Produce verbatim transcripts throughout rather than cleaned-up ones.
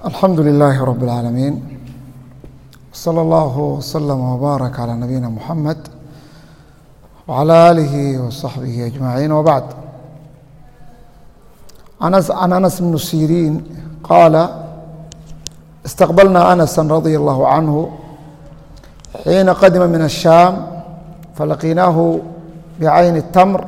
الحمد لله رب العالمين صلى الله وسلم وبارك على نبينا محمد وعلى آله وصحبه أجمعين وبعد. عن أنس بن سيرين قال: استقبلنا أنسا رضي الله عنه حين قدم من الشام فلقيناه بعين التمر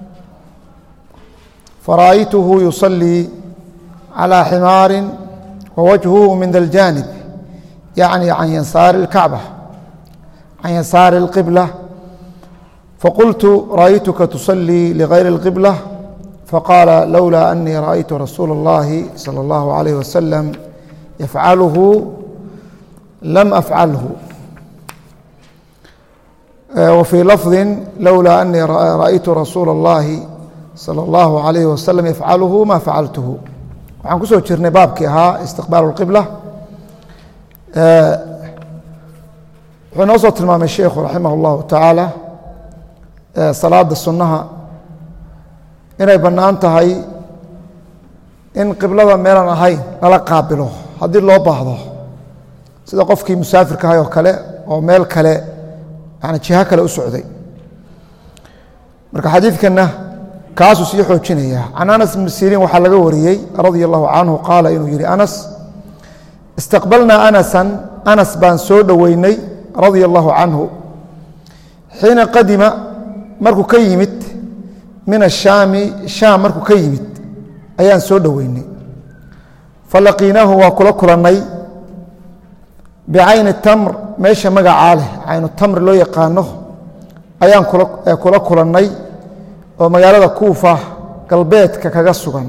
فرأيته يصلي على حمار ووجهه من ذا الجانب، يعني عن يسار الكعبة، عن يسار القبلة. فقلت: رأيتك تصلي لغير القبلة؟ فقال: لولا أني رأيت رسول الله صلى الله عليه وسلم يفعله لم أفعله. وفي لفظ: لولا أني رأيت رسول الله صلى الله عليه وسلم يفعله ما فعلته. waxaan kusoo jirnay baabkii ahaa istiqbaalu اlqibla. wuxuu inoo soo tilmaamay sheikhu raximah اllahu tacaala salaada sunnaha inay bannaan tahay in qiblada meelaan ahayn lala qaabilo haddii loo baahdo, sida qofkii musaafirka ahay oo kale oo meel kale yani jiho kale u socday. marka xadiidkanna kaasuu sii xoojinaya. can anas bn siriin waxaa laga wariyey radia allahu canhu qaala inuu yihi anas: istaqbalnaa anasan, anas baan soo dhoweynay radia allahu canhu xiina qadima markuu ka yimid min ashaami, shaam markuu ka yimid ayaan soo dhoweynay. falaqiinaahu waa kula kulannay bicayni tamr, meesha magacaa leh caynu tamr loo yaqaano ayaan kula kulannay oo magaalada kuufa galbeedka kaga sugan.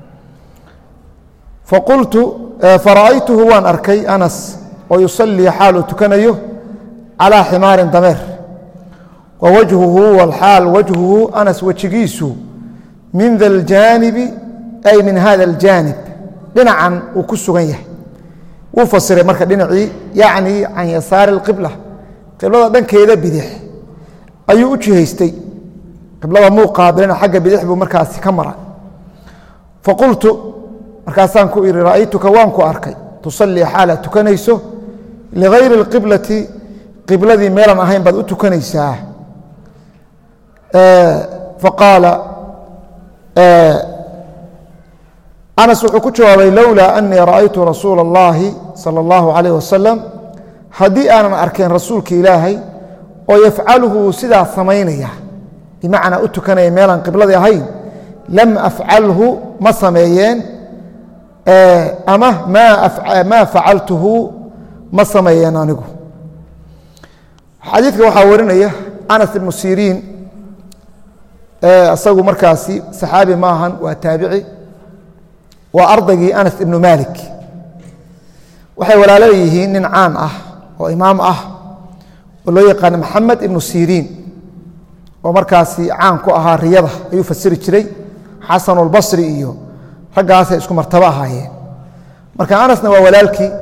faqultu fara'aytuhu waan arkay anas oo yusallii xaaluu tukanayo calaa ximaarin dameer, wa wajhuhu walxaal wajhuhu anas wejigiisu min da ljaanibi ay min hada aljaanib, dhinacan uu ku sugan yahay. wuu fasiray marka dhinacii, yacni can yasaari اlqibla, qiblada dhankeeda bidix ayuu u jihaystay. qiblada muu qaabilina xagga bidix buu markaasi ka mara. faqultu markaasaan ku ihi: ra'aytuka waan ku arkay tusallii xaala tukanayso ligayri اlqiblati, qibladii meelan ahayn baad u tukanaysaa. faqaala anas wuxuu ku jawaabay: lowlaa anii ra'aytu rasuula اllahi salى اllahu alayh wasalam, haddii aanan arkayn rasuulka ilaahay oo yafcaluhu sidaa samaynaya, bimacnaa u tukanaya meelaan qibladii ahayn, lam afcalhu ma sameeyeen, ama maa facaltuhu ma sameeyeen anigu. xadiidka waxaa warinaya anas ibnu siriin, isagu markaasi saxaabi maahan, waa taabici, waa ardaygii anas ibnu malik. waxay walaalo yihiin nin caan ah oo imaam ah oo loo yaqaano maxamed ibnu siriin, oo markaasi caan ku ahaa riyada ayuu fasiri jiray. xasanulbasri iyo raggaasay isku martabo ahaayeen. marka anasna waa walaalkii.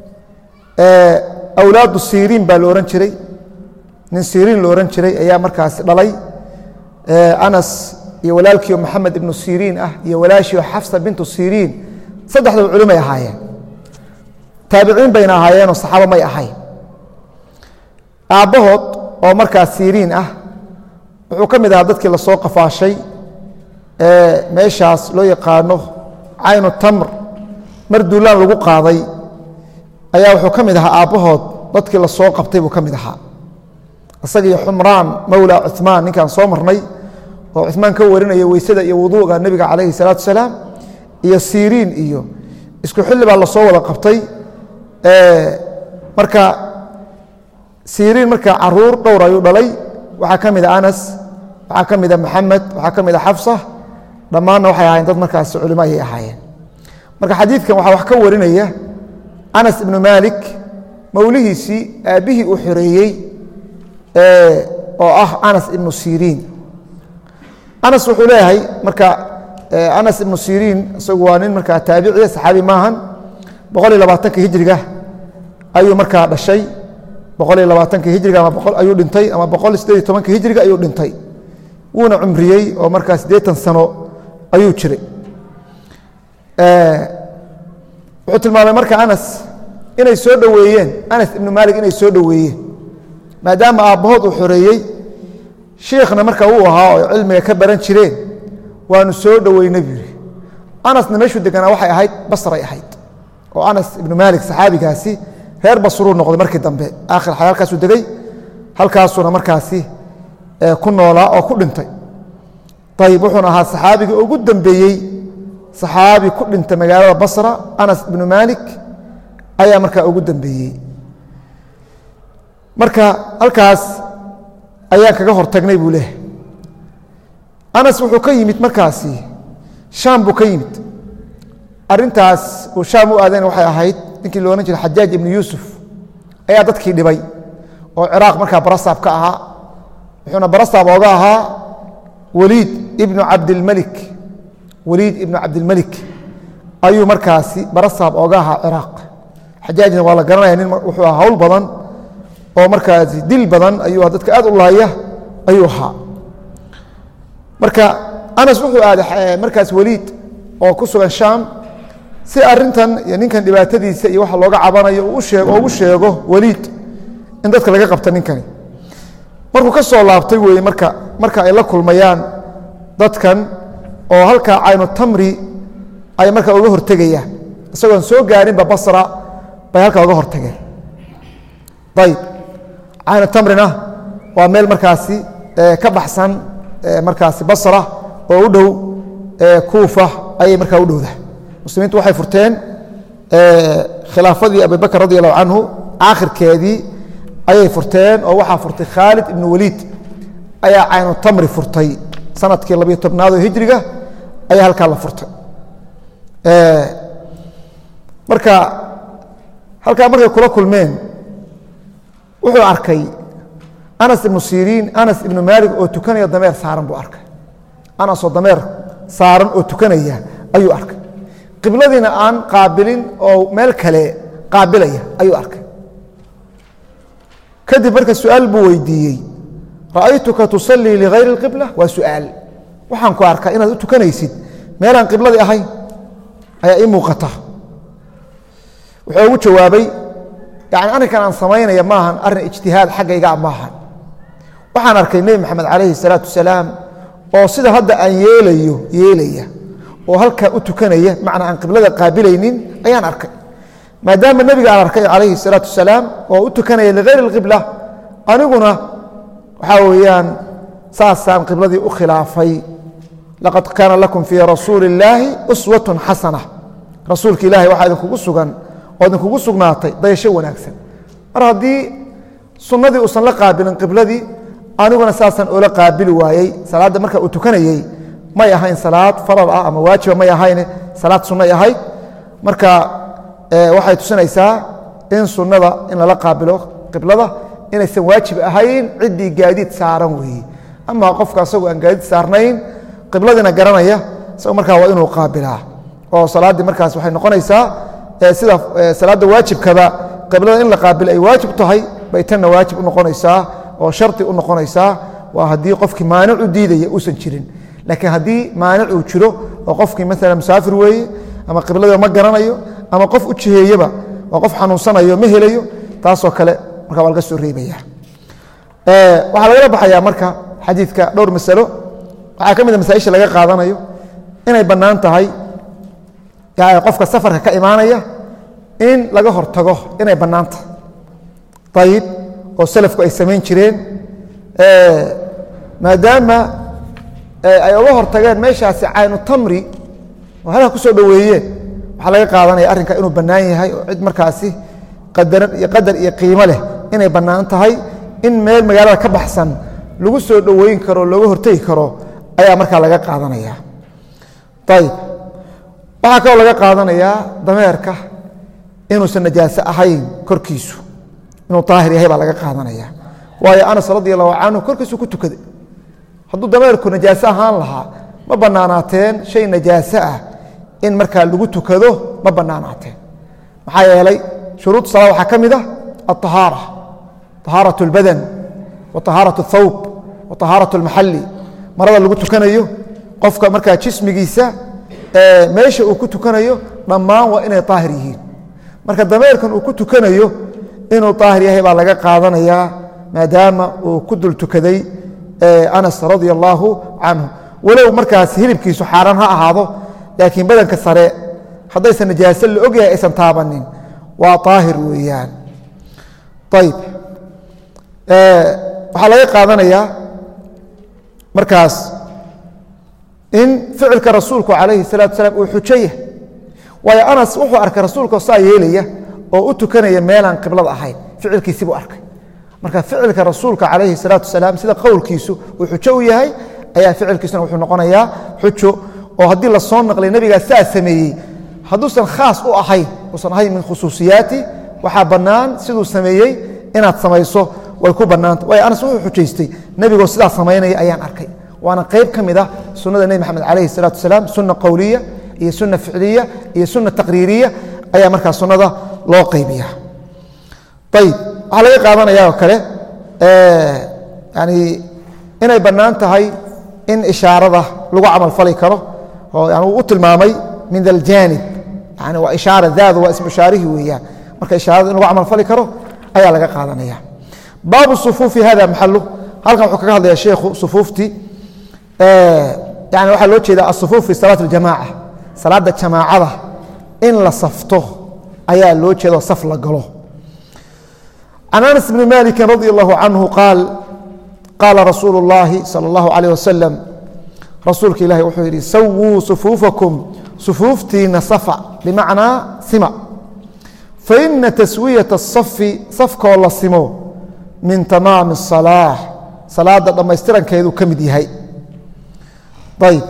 awlaadu siriin baa la ohan jiray, nin siriin la ohan jiray ayaa markaasi dhalay anas iyo walaalkiio maxamed ibnu siriin ah iyo walaashiio xafsa bintu siriin. saddexdaba culimay ahaayeen, taabiciin bayna ahaayeenoo saxaabo may ahayn. aabbahood oo markaas siriin ah wuxuu ka mid ahaa dadkii lasoo qafaashay meeshaas loo yaqaano caynu tamr, mar duulaan lagu qaaday ayaa wuxuu ka mid ahaa aabbahood dadkii lasoo qabtay buu ka mid ahaa. isaga iyo xumraan mowla cumaan, ninkaan soo marnay oo cumaan ka warinaya weysada iyo wuduuga nebiga calayhi salaatu wasalaam, iyo siriin iyo isku xilli baa lasoo wada qabtay. marka siriin marka caruur dhowr ayuu dhalay. waxaa ka mid a anas, waxaa ka mid a maxamed, waxaa ka mid a xafsa, dhammaanna waxay ahaayeen dad markaas culimo ayay ahaayeen. marka xadiidkan waxaa wax ka warinaya anas ibnu malik, mowlihiisii aabbihii uu xoreeyey oo ah anas ibnu siriin. anas wuxuu leeyahay marka anas ibnu siriin isagu waa nin markaa taabiciya, saxaabi maahan. boqol iyo labaatanka hijriga ayuu markaa dhashay, boqol iyo labaatanka hijriga ayuu dhintay, ama boqol iyo sideed iyo tobanka hijriga ayuu dhintay. wuuna cumriyey oo markaa siddeetan sano ayuu jiray. wuxuu tilmaamay marka anas inay soo dhoweeyeen anas ibnu maalik inay soo dhoweeyeen maadaama aabbahood uu xoreeyey shiikhna marka uu ahaa oo cilmiga ka baran jireen waanu soo dhoweynay buu yidhi anasna meeshuu deganaa waxay ahayd basray ahayd oo anas ibnu maalik saxaabigaasi reer basruu noqday markii dambe aakhir xayaa halkaasuu degay halkaasuuna markaasi ku noolaa oo ku dhintay ayib wuxuuna ahaa saxaabiga ugu dambeeyey saxaabi ku dhintay magaalada basra anas ibnu maalik ayaa markaa ugu dambeeyey marka halkaas ayaan kaga hortagnay buu leehay anas wuxuu ka yimid markaasi shaam buu ka yimid arintaas uu shaam u aadayna waxay ahayd ninkii lo odhan jiray xajaaj ibnu yuusuf ayaa dadkii dhibay oo ciraaq markaa barasaab ka ahaa wuxuuna barasaab ooga ahaa waliid ibnu cabdilmalik waliid ibnu cabdilmalik ayuu markaasi barasaab ooga ahaa ciraaq xajaajna waa la garanaya nin wuxuu ahaa hawl badan oo markaasi dil badan ayuu dadka aad u laaya ayuu ahaa marka anas wuxuu aaday markaas waliid oo ku sugan shaam si arintan iyo ninkan dhibaatadiisa iyo waxa looga cabanayo uu sheego ugu sheego waliid in dadka laga qabta ninkani markuu ka soo laabtay weeye marka marka ay la kulmayaan dadkan oo halka aynu tamri ay marka uga hortegayaan isagoon soo gaarinba basra bay halka uga hortageen ayib aynu tamrina waa meel markaasi ka baxsan markaasi basra oo u dhow kuufa ayay markaa u dhowda muslimiintu waxay furteen khilaafadii abubakr radi allahu canhu aakhirkeedii ayay furteen oo waxaa furtay khaalid ibnu waliid ayaa caynu tamri furtay sanadkii labiyo tobnaad oo hijriga ayaa halkaa la furtay marka halkaa markay kula kulmeen wuxuu arkay anas ibnu siriin anas ibnu maalik oo tukanaya dameer saaran buu arkay anasoo dameer saaran oo tukanaya ayuu arkay qibladiina aan qaabilin oo meel kale qaabilaya ayuu arkay kadib marka su-aal buu weydiiyey ra'aytuka tusallii ligayri اlqibla waa su'aal waxaan ku arkaa inaad u tukanaysid meelaan qibladii ahayn ayaa ii muuqata wuxuu ugu jawaabay yani arrinkan aan samaynaya maahan arrin ijtihaad xaggayga maahan waxaan arkay nebi maxamed calayhi الsalaatu wasalaam oo sida hadda aan yeelayo yeelaya oo halkaa u tukanaya macnaa aan qiblada qaabilaynin ayaan arkay maadaama nebiga aan arkay calayhi الsalaatu wasalaam oo u tukanaya ligayri اlqibla aniguna waxaa weeyaan saasaan qibladii u khilaafay laqad kaana lakum fii rasuuli اllaahi uswat xasana rasuulka ilahay waxaa idinkugu sugan oo idinkugu sugnaatay dayasho wanaagsan mar haddii sunnadii uusan la qaabilin qibladii aniguna saasaan oola qaabili waayey salaadda marka uu tukanayey may ahayn salaad faral ah ama waajiba may ahayne salaad sunnay ahayd marka waxay tusinaysaa in sunnada in lala qaabilo qiblada inaysan waajib ahayn ciddii gaadiid saaran weeye ama qofka asagoo aan gaadiid saarnayn qibladiina garanaya isagoo markaa waa inuu qaabilaa oo salaaddii markaas waxay noqonaysaa sida salaadda waajibkaba qiblada in la qaabilo ay waajib tahay bay tanna waajib u noqonaysaa oo shardi u noqonaysaa waa haddii qofkii maanic u diidaya uusan jirin laakiin haddii maanic uu jiro oo qofkii maala musaafir weeye ama qiblada ma garanayo ama qof u jiheeyeba oo qof xanuunsanayo ma helayo taasoo kale marka waa laga soo reebaya waxaa lagala baxayaa marka xadiidka dhowr masalo waxaa ka mid a masaaisha laga qaadanayo inay bannaan tahay qofka safarka ka imaanaya in laga hortago inay bannaan tahay ayib oo salafku ay samayn jireen maadaama ay uga hortageen meeshaasi caynu tamri oo halka ku soo dhoweeyeen waxaa laga qaadanaya arrinka inuu bannaan yahay oo cid markaasi qadaran iyo qadar iyo qiimo leh inay bannaan tahay in meel magaalada ka baxsan lagu soo dhoweyn karo looga hortegi karo ayaa markaa laga qaadanaya ayib waxaa kaloo laga qaadanayaa dameerka inuusan najaaso ahayn korkiisu inuu daahir yahay baa laga qaadanaya waayo anas radi allahu canhu korkiisu ku tukaday hadduu dameerku najaaso ahaan lahaa ma bannaanaateen shay najaaso ah in markaa lagu tukado ma bannaanaateen maxaa yeelay shuruud salaa waxaa ka mid ah aلطahaara طahaaraة اlbadan wa طahaaraة الthawb wa طahaaraة اlmaxali marada lagu tukanayo qofka markaa jismigiisa meesha uu ku tukanayo dhammaan waa inay daahir yihiin marka dameerkan uu ku tukanayo inuu daahir yahay baa laga qaadanayaa maadaama uu ku dul tukaday anas radia allaahu canhu walow markaas hilibkiisu xaaraan ha ahaado laakiin badanka sare haddaysan najaaso la ogyahay aysan taabanin waa daahir weeyaan ayib waxaa laga qaadanayaa markaas in ficilka rasuulku calayhi salaatu wasalaam uu xujo yahay waayo anas wuxuu arkay rasuulka saa yeelaya oo u tukanaya meelaan qiblada ahayn ficilkiisi buu arkay marka ficilka rasuulka calayhi salaatu wasalaam sida qowlkiisu uu xujo u yahay ayaa ficilkiisuna wuxuu noqonayaa xujo oo haddii la soo naqlay nebigaa saa sameeyey hadduusan khaas u ahayn uusan ahayn min khusuusiyaati waxaa bannaan siduu sameeyey inaad samayso way ku bannaanta waayo anas wuxuu xujaystay nebigoo sidaa samaynaya ayaan arkay waana qayb ka mid ah sunnada nebi maxamed calayhi salaatu wasalaam sunna qowliya iyo sunna ficliya iyo sunna taqriiriya ayaa markaa sunnada loo qaybiya ayib waxaa laga qaadanaya oo kale yani inay bannaan tahay in ishaarada lagu camal fali karo oo yani uu u tilmaamay min aljanib yani waa ishaara daadu waa ismu ishaarihi weeyaan marka ishaarada in lagu camal fali karo ayaa laga qaadanaya baabu sufuufi hada maxalu halkan wuxuu kaga hadlaya sheekhu sufuuftii yani waxaa loo jeeda asufuuf fi salaat اljamaca salaada jamaacada in la safto ayaa loo jeeda saf la galo can anas bni maliki radi allahu canhu qaal qaala rasuulu اllahi salى اllahu alayh wasalam rasuulka ilahi wuxuu yidhi sawuu sufuufakum sufuuftiina safa bimacnaa sima faina taswiyaة الsafi safkoo la simo min tamaami الsalaax salaada dhammaystirankeeduu ka mid yahay ayb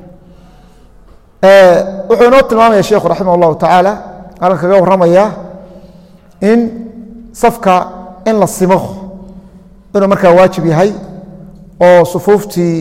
wuxuu inoo tilmaamaya sheekhu raximah اllahu tacaala halkan kaga warramaya in safka in la simo inuu markaa waajib yahay oo sufuuftii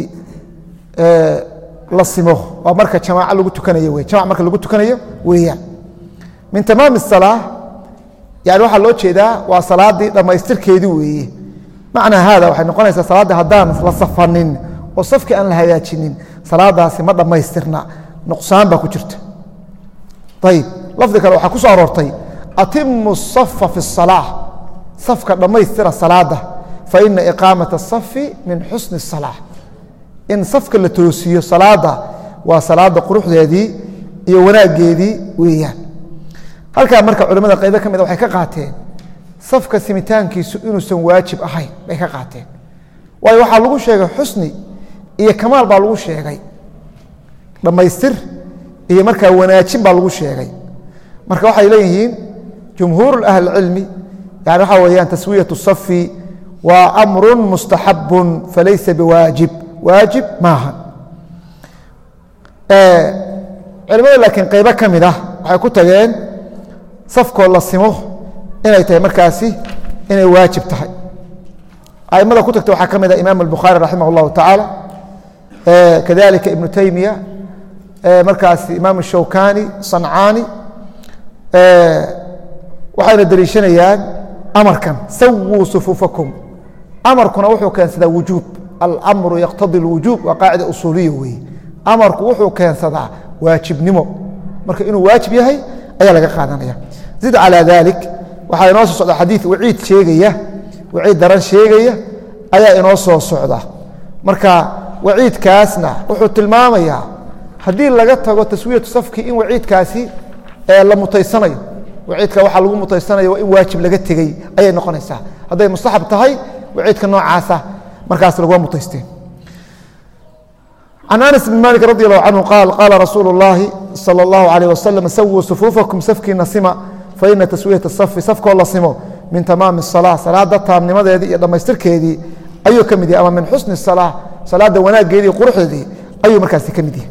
la simo waa marka jamaac lagu tukanayo w jamac marka lagu tukanayo weeyaan min tamaami الsalaax yani waxaa loo jeedaa waa salaadii dhammaystirkeedii weeye macnaa haada waxay noqonaysaa salaadda haddaan la safanin oo safkii aan la hagaajinin salaadaasi ma dhammaystirna nuqsaan baa ku jirta ayib lafdi kale waxaa ku soo aroortay atimu الsafa fi الsalaaة safka dhammaystira salaada faina iqaamaةa الsafi min xusni الsalaaة in safka la toosiyo salaada waa salaada quruxdeedii iyo wanaageedii weeyaan halkaa marka culimada qaybo ka mida waxay ka qaateen safka simitaankiisu inuusan waajib ahayn bay ka qaateen waayo waxaa lagu sheegay xusni iyo kamaal baa lagu sheegay dhammaystir iyo markaa wanaajin baa lagu sheegay marka waxay leeyihiin jumhuur ahli cilmi yani waxaa weeyaan taswiyaة الsafi waa amru mustaxabu falaysa biwaajib waajib maaha culimada laakiin qaybo ka mid ah waxay ku tageen safkoo la simo inay tahay markaasi inay waajib tahay aimada ku tagta waxaa ka mid ah imaam الbukhaari raximah اllahu tacaala kadalika ibnu taymiya markaasi imaam الshawkani sancaani waxayna deliishanayaan amarkan sawuu sufuufakum amarkuna wuxuu keensadaa wujuub almru yaqtadi اlwujuub waa qaacida usuuliya weeye amarku wuxuu keensadaa waajibnimo marka inuu waajib yahay ayaa laga qaadanaya zid calى dalik waxaa inoo soo socda xadiid waciid sheegaya waciid daran sheegaya ayaa inoo soo socda marka waciidkaasna wuxuu tilmaamayaa haddii laga tago taswiyatu safki in waciidkaasi la mutaysanayo waciidka waxaa lagu mutaysanayo waa in waajib laga tegey ayay noqonaysaa hadday mustaxab tahay waciidka noocaasa markaas laguma mutaysteen can anas bn malik radi allahu canhu qaal qaala rasuulu اllahi salى اllahu alayh wasalam sawuu sufuufakum safkiina sima faina taswiyata safi safkoo la simo min tamaami الsalaa salaada taamnimadeedii iyo dhammaystirkeedii ayuu ka mid yahay ama min xusni الsalaa salaada wanaaggeedii quruxdeedii ayuu markaasi ka mid yahay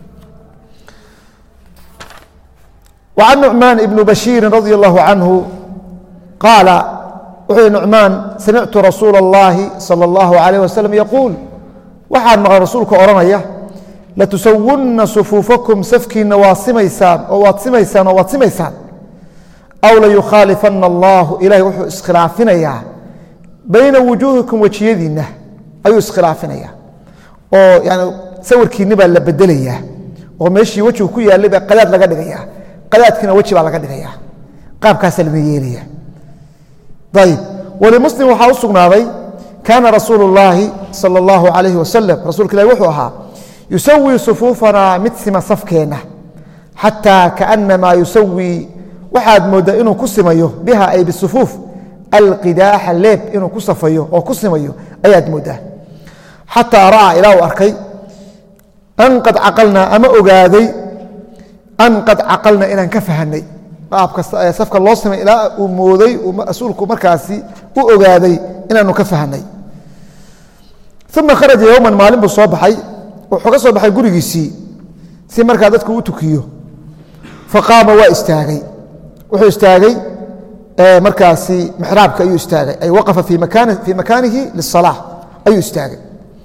وعن نعمان بن بشير رضي الله عنه قال wuxuu نعmaan samictu rasuul الlahi salى الlaه عalيه waسلم yaquul waxaan maqlay rasuulka odhanaya latusawunna sufuufakum safkiina waa simaysaan oo waad simaysaan oo waad simaysaan aw layukhaalifana اllahu ilahay wuxuu iskhilaafinayaa bayna wujuuhikum wejiyadiinna ayuu iskhilaafinayaa oo yani sawirkiinni baa la bedelayaa oo meeshii wejigu ku yaallay baa qadaad laga dhigayaa qadaadkiina weji baa laga dhigayaa qaabkaasa lama yeelaya ayib walimuslim waxaa u sugnaaday kaana rasuulu اllaahi salى اllahu alayhi wasalam rasuulka ilahi wuxuu ahaa yusawii sufuufanaa mid sima safkeenna xataa kaanamaa yusawii waxaad mooddaa inuu ku simayo biha ay bisufuuf alqidaaxa leeb inuu ku safayo oo ku simayo ayaad mooddaa xataa ra'aa ilaa uu arkay an qad caqalnaa ama ogaaday an qad caqalna inaan ka fahanay qaabka safka loo simay ilaa uu mooday rasuulku markaasi u ogaaday inaanu ka fahanay uma kharaja yowman maalin buu soo baxay wuxuu ka soo baxay gurigiisii si markaa dadku u tukiyo faqaama waa istaagay wuxuu istaagay markaasi mixraabka ayuu istaagay ay waqafa fii makaanihi liلsalaaة ayuu istaagay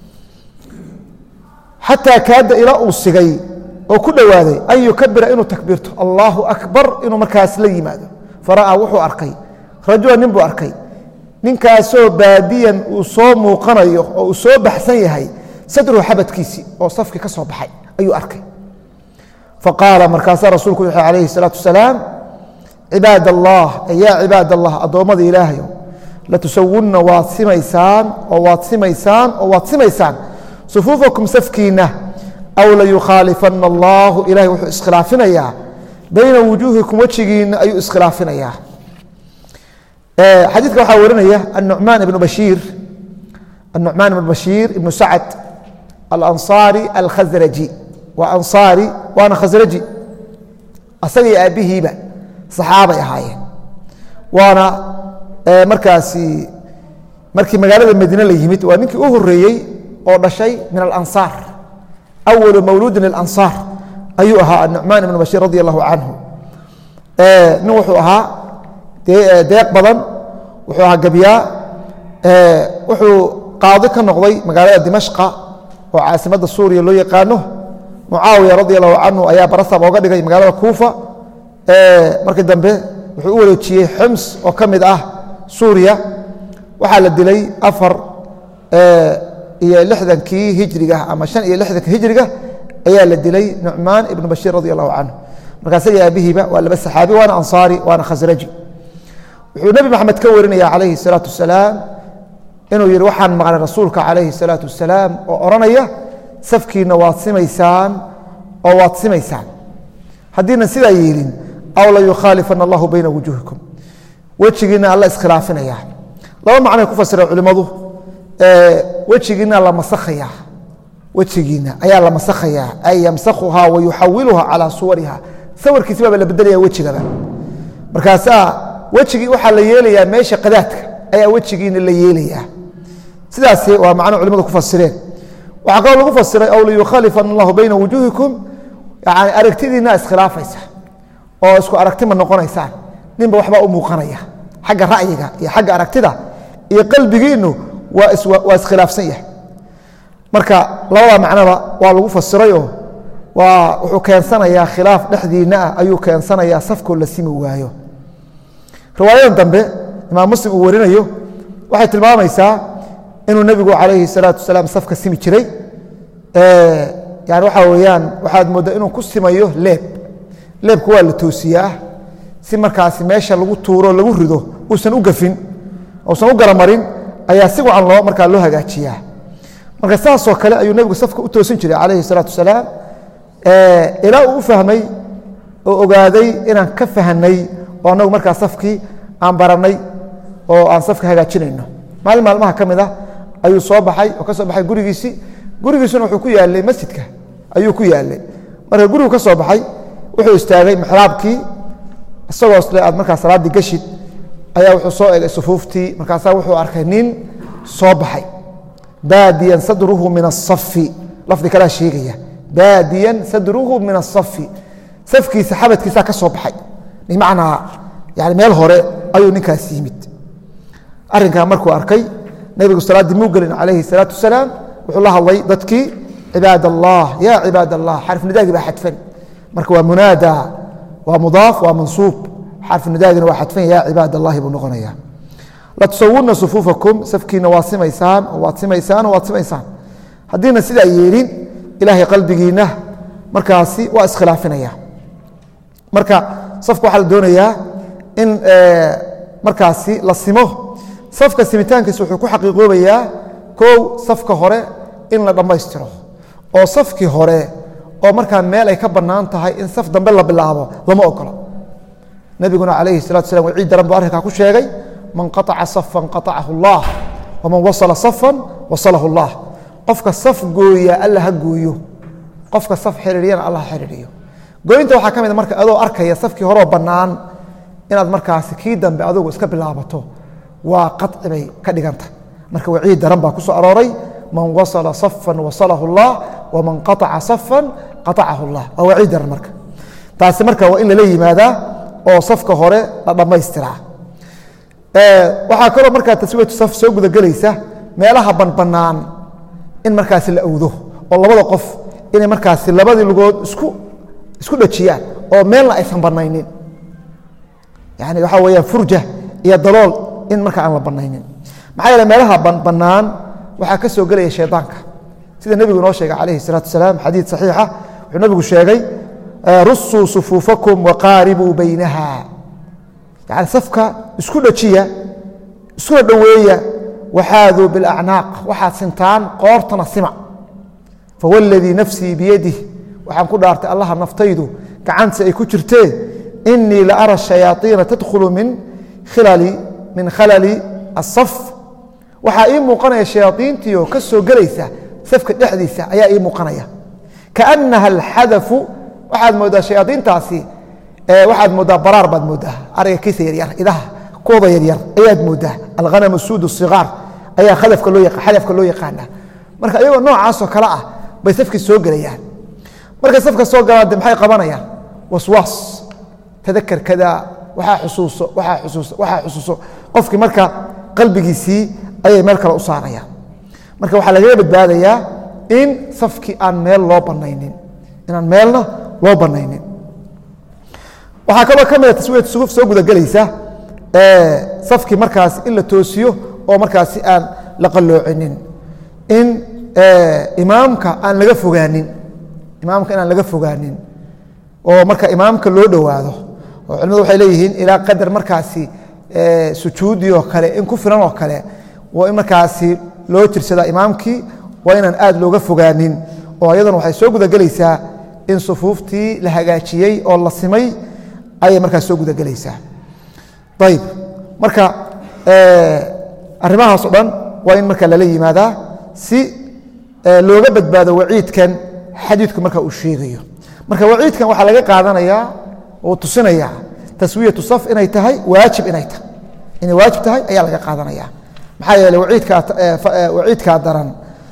xataa kaada ilaa uu sigay oo ku dhowaaday an yukabira inuu takbiirto allahu akbar inuu markaas la yimaado fara'aa wuxuu arkay rajula nin buu arkay ninkaasoo baadiyan uu soo muuqanayo oo uu soo baxsan yahay sadruhu xabadkiisii oo safkii ka soo baxay ayuu arkay faqaala markaasaa rasuulku wuxuu calayhi الsalaatu wasalaam cibaad allah yaa cibaad allah addoommada ilaahayo latusawunna waad simaysaan oo waad simaysaan oo waad simaysaan sufuufakum safkiinna aw layukhaalifana allahu ilahay wuxuu iskhilaafinayaa bayna wujuuhikum wejigiinna ayuu iskhilaafinayaa xadiidka waxaa warinaya anucmaan ibnu bashiir النعمان بن بشير بن سعد الأنصاري الخزرجي وأنصاري وأنا خزرجي أصلي أبيهيبا صحابة يهايين وأنا مركزي مركي مقالة المدينة اللي يمت وأنك أهريي أو شيء من الأنصار أول مولود للأنصار أيها النعمان بن بشير رضي الله عنه نوحوها ديق بضن وحوها قبياء وحو qaadi ka noqday magaalada dimashqa oo caasimada suuriya loo yaqaano mucaawiya radi allahu canhu ayaa barasab ooga dhigay magaalada kuufa markii dambe wuxuu u wareejiyey xims oo ka mid ah suuriya waxaa la dilay afar iyo lixdankii hijriga ama shan iyo lixdanka hijriga ayaa la dilay nucmaan ibnu bashiir radi allahu canhu markaas iyo aabihiiba waa laba saxaabi waana ansaari waana khasraji wuxuu nebi maxamed ka warinaya calayhi salaatu wasalaam inuu yidhi waxaan maqlay rasuulka calayhi الsalaatu wasalaam oo odhanaya safkiinna waad simaysaan oo waad simaysaan haddiina sidaa yeelin aw layukhaalifana allahu bayna wujuuhikum wejigiinna alla iskhilaafinaya laba macnay ku fasireen culimmadu wejigiinna la masakhaya wejigiinna ayaa la masakhayaa ay yamsakhuhaa wa yuxawiluhaa calaa suwariha sawirkiisi baaba la bedelaya wejigaba markaasaa wejigii waxaa la yeelayaa meesha qadaadka ayaa wejigiina la yeelayaa sidaas waa macno culimadu ku fasireen waxaa kaloo lagu fasiray aw liyukhaalifana allahu bayna wujuuhikum yani aragtidiina iskhilaafaysa oo isku aragti ma noqonaysaan ninba waxbaa u muuqanaya xagga ra'yiga iyo xagga aragtida iyo qalbigiinu waa waa iskhilaafsan yahay marka labada macnoba waa lagu fasirayoo waa wuxuu keensanayaa khilaaf dhexdiina ah ayuu keensanayaa safkoo la simi waayo riwaayadan dambe imaam muslim uu warinayo waxay tilmaamaysaa inuu nebigu calayhi الsalaatu wasalaam safka simi jiray yani waxaa weeyaan waxaad mooddaa inuu ku simayo leeb leebku waa la toosiyaa si markaasi meesha lagu tuuro lagu rido uusan u gafin uusan u garamarin ayaa si wacan loo markaa loo hagaajiyaa marka saasoo kale ayuu nebigu safka u toosin jiray calayhi الsalaatu wasalaam ilaa uu u fahmay oo ogaaday inaan ka fahanay oo annagu markaa safkii aan barannay oo aan safka hagaajinayno maalin maalmaha ka mid ah ayuu soo baxay oo ka soo baxay gurigiisii gurigiisuna wuxuu ku yaalay masjidka ayuu ku yaalay marka gurigu ka soo baxay wuxuu istaagay mixraabkii isagoo isle aad markaa salaaddii gashid ayaa wuxuu soo egay sufuuftii markaasaa wuxuu arkay nin soo baxay baadiyan sadruhu min asafi lafdi kalaa sheegaya baadiyan sadruhu min asafi safkiisa xabadkiisaa ka soo baxay bimacnaa yani meel hore ayuu ninkaas yimid arrinkaa markuu arkay nebigu salaaddii muu gelin calayhi الsalaatu wasalaam wuxuu la hadlay dadkii cibaad allah ya cibaad allah xarf nidaagii baa xadfan marka waa munaada waa mudaaf waa mansuub xarf nidaagina waa xadfan ya cibaad allahi buu noqonaya latusawunna sufuufakum safkiina waa simaysaan oo waad simaysaan oo waad simaysaan haddiina sidaa yeelin ilaahay qalbigiinna markaasi waa iskhilaafinaya marka safka waxaa la doonayaa in markaasi la simo safka simitaankiisa wuxuu ku xaqiiqoobayaa kow safka hore in la dhammaystiro oo safkii hore oo markaa meel ay ka bannaan tahay in saf dambe la bilaabo lama ogolo nebiguna calayhi salatu wasalaam waciid daran buu arrinkaa ku sheegay man qataca safan qatacahu allah waman wasala safan wasalahu allah qofka saf gooya alla ha gooyo qofka saf xiriiriyana alla ha xiriiriyo gooyinta waxaa ka mid a marka adoo arkaya safkii horeoo bannaan inaad markaasi kii dambe adugu iska bilaabato waa qaci bay ka dhiganta marka waciid daran baa ku soo arooray man wasala safan wasalahu allah waman qataca safan qatacahu allah waa waciid daran marka taasi marka waa in lala yimaadaa oo safka hore la dhammaystiraa waxaa kaloo markaa taswiyatu saf soo gudagelaysa meelaha banbannaan in markaasi la awdo oo labada qof inay markaasi labadii lugood isku isku dhajiyaan oo meelna aysan bannaynin yani waxaa weyaan furja iyo dalool in marka aan la bannaynin maxaa yeele meelaha bannaan waxaa ka soo gelaya shaydaanka sida nebigu inoo sheegay calayhi salaatu wasalaam xadiid saxiixa wuxuu nebigu sheegay rusuu sufuufakum waqaaribuu baynaha yani safka isku dhajiya iskuna dhoweeya waxaaduu bilacnaaq waxaad sintaan qoortana sima fawladii nafsii biyadih waxaan ku dhaartay allaha naftaydu gacantiisa ay ku jirtee inii la ara shayaaiina tadkhulu min khilali min khalali asaf waxaa ii muuqanaya shayaaiintiioo ka soo gelaysa safka dhexdiisa ayaa ii muuqanaya kaanaha alxadafu waxaad moodaa shayaaiintaasi waxaad moodaa baraar baad moodaa ariga kiisa yaryar idaha kooda yaryar ayaad moodaa alhanam suud sigaar ayaa xadafka loo yaqaana marka iyagoo noocaasoo kale ah bay safkii soo gelayaan markay safka soo galaan de maxay qabanayaan waswaas tadakar kada waxaa xusuuso waxaa xusuuso waxaa xusuuso qofkii marka qalbigiisii ayay meel kale u saarayaan marka waxaa lagaga badbaadayaa in safkii aan meel loo banaynin inaan meelna loo banaynin waxaa kaloo ka mida taswiyat sufuuf soo gudagelaysa safkii markaas in la toosiyo oo markaasi aan la qalloocinin in imaamka aan laga fogaanin imaamka inaan laga fogaanin oo marka imaamka loo dhowaado oo culimadu waxay leeyihiin ilaa qadar markaasi sujuudii oo kale in ku filan oo kale waa in markaasi loo jirsadaa imaamkii waa inaan aad looga fogaanin oo iyaduna waxay soo gudagelaysaa in sufuuftii la hagaajiyey oo la simay ayay markaas soo gudagelaysaa ayib marka arrimahaas o dhan waa in marka lala yimaadaa si looga badbaado waciidkan xadiidku marka uu sheegayo marka waciidkan waxaa laga qaadanayaa oo tusinaya taswiyatu saf inay tahay waajib inay tahay inay waajib tahay ayaa laga qaadanaya maxaa yeeley waciidkaa daran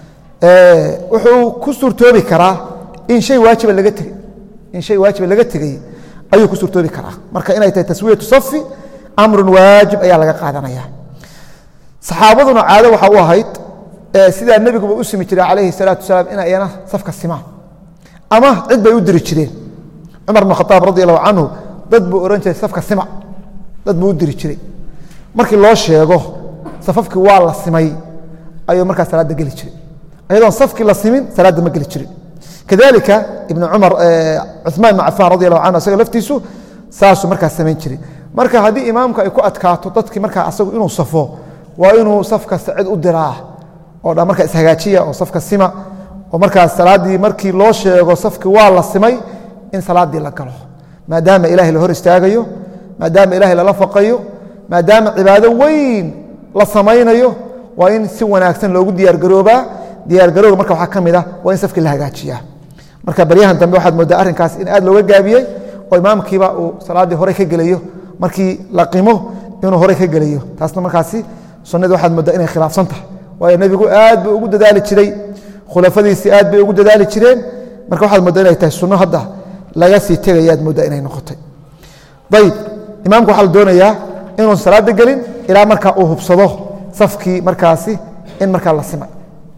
wuxuu ku suurtoobi karaa in shay waajiba laga tegey in shay waajiba laga tegey ayuu ku suurtoobi karaa marka inay tahay taswiyatu safi amrun waajib ayaa laga qaadanaya saxaabaduna caado waxaa u ahayd sidaa nebiguba u simi jiray calayhi salaatu wasalaam in ayana safka simaan ama cid bay u diri jireen cumar bn khaaab radi allahu canhu dad buu ohan jiray safka sima dad buu u diri jiray markii loo sheego safafkii waa la simay ayuu markaa salaadda geli jiray ayadoon safkii la simin salaadda ma geli jirin kadalika ibn cumar cuثmaan ibn cafaan radi allahu canhu isaga laftiisu saasuu markaa samayn jiray marka haddii imaamka ay ku adkaato dadkii markaa asagu inuu safo waa inuu saf kasta cid u diraa oo dhan markaa ishagaajiya oo safka sima oo markaas salaaddii markii loo sheego safkii waa la simay in salaaddii la galo maadaama ilahay la hor istaagayo maadaama ilahay lala faqayo maadaama cibaado weyn la samaynayo waa in si wanaagsan loogu diyaargaroobaa diyaargarowga marka waxaa ka mid ah waa in safkii la hagaajiyaa marka baryahan dambe waxaad moodaa arrinkaas in aad looga gaabiyey oo imaamkiiba uu salaaddii hore ka gelayo markii la qimo inuu hore ka gelayo taasna markaasi sunnadii waxaad moodaa inay khilaafsan tahay waayo nebigu aad buu ugu dadaali jiray khulafadiisii aad bay ugu dadaali jireen marka waxaad moodaa inay tahay sunno hadda laga sii tegayaad moodaa inay noqotay ayib imaamka waxaa la doonayaa inuun salaada gelin ilaa markaa uu hubsado safkii markaasi in markaa la simay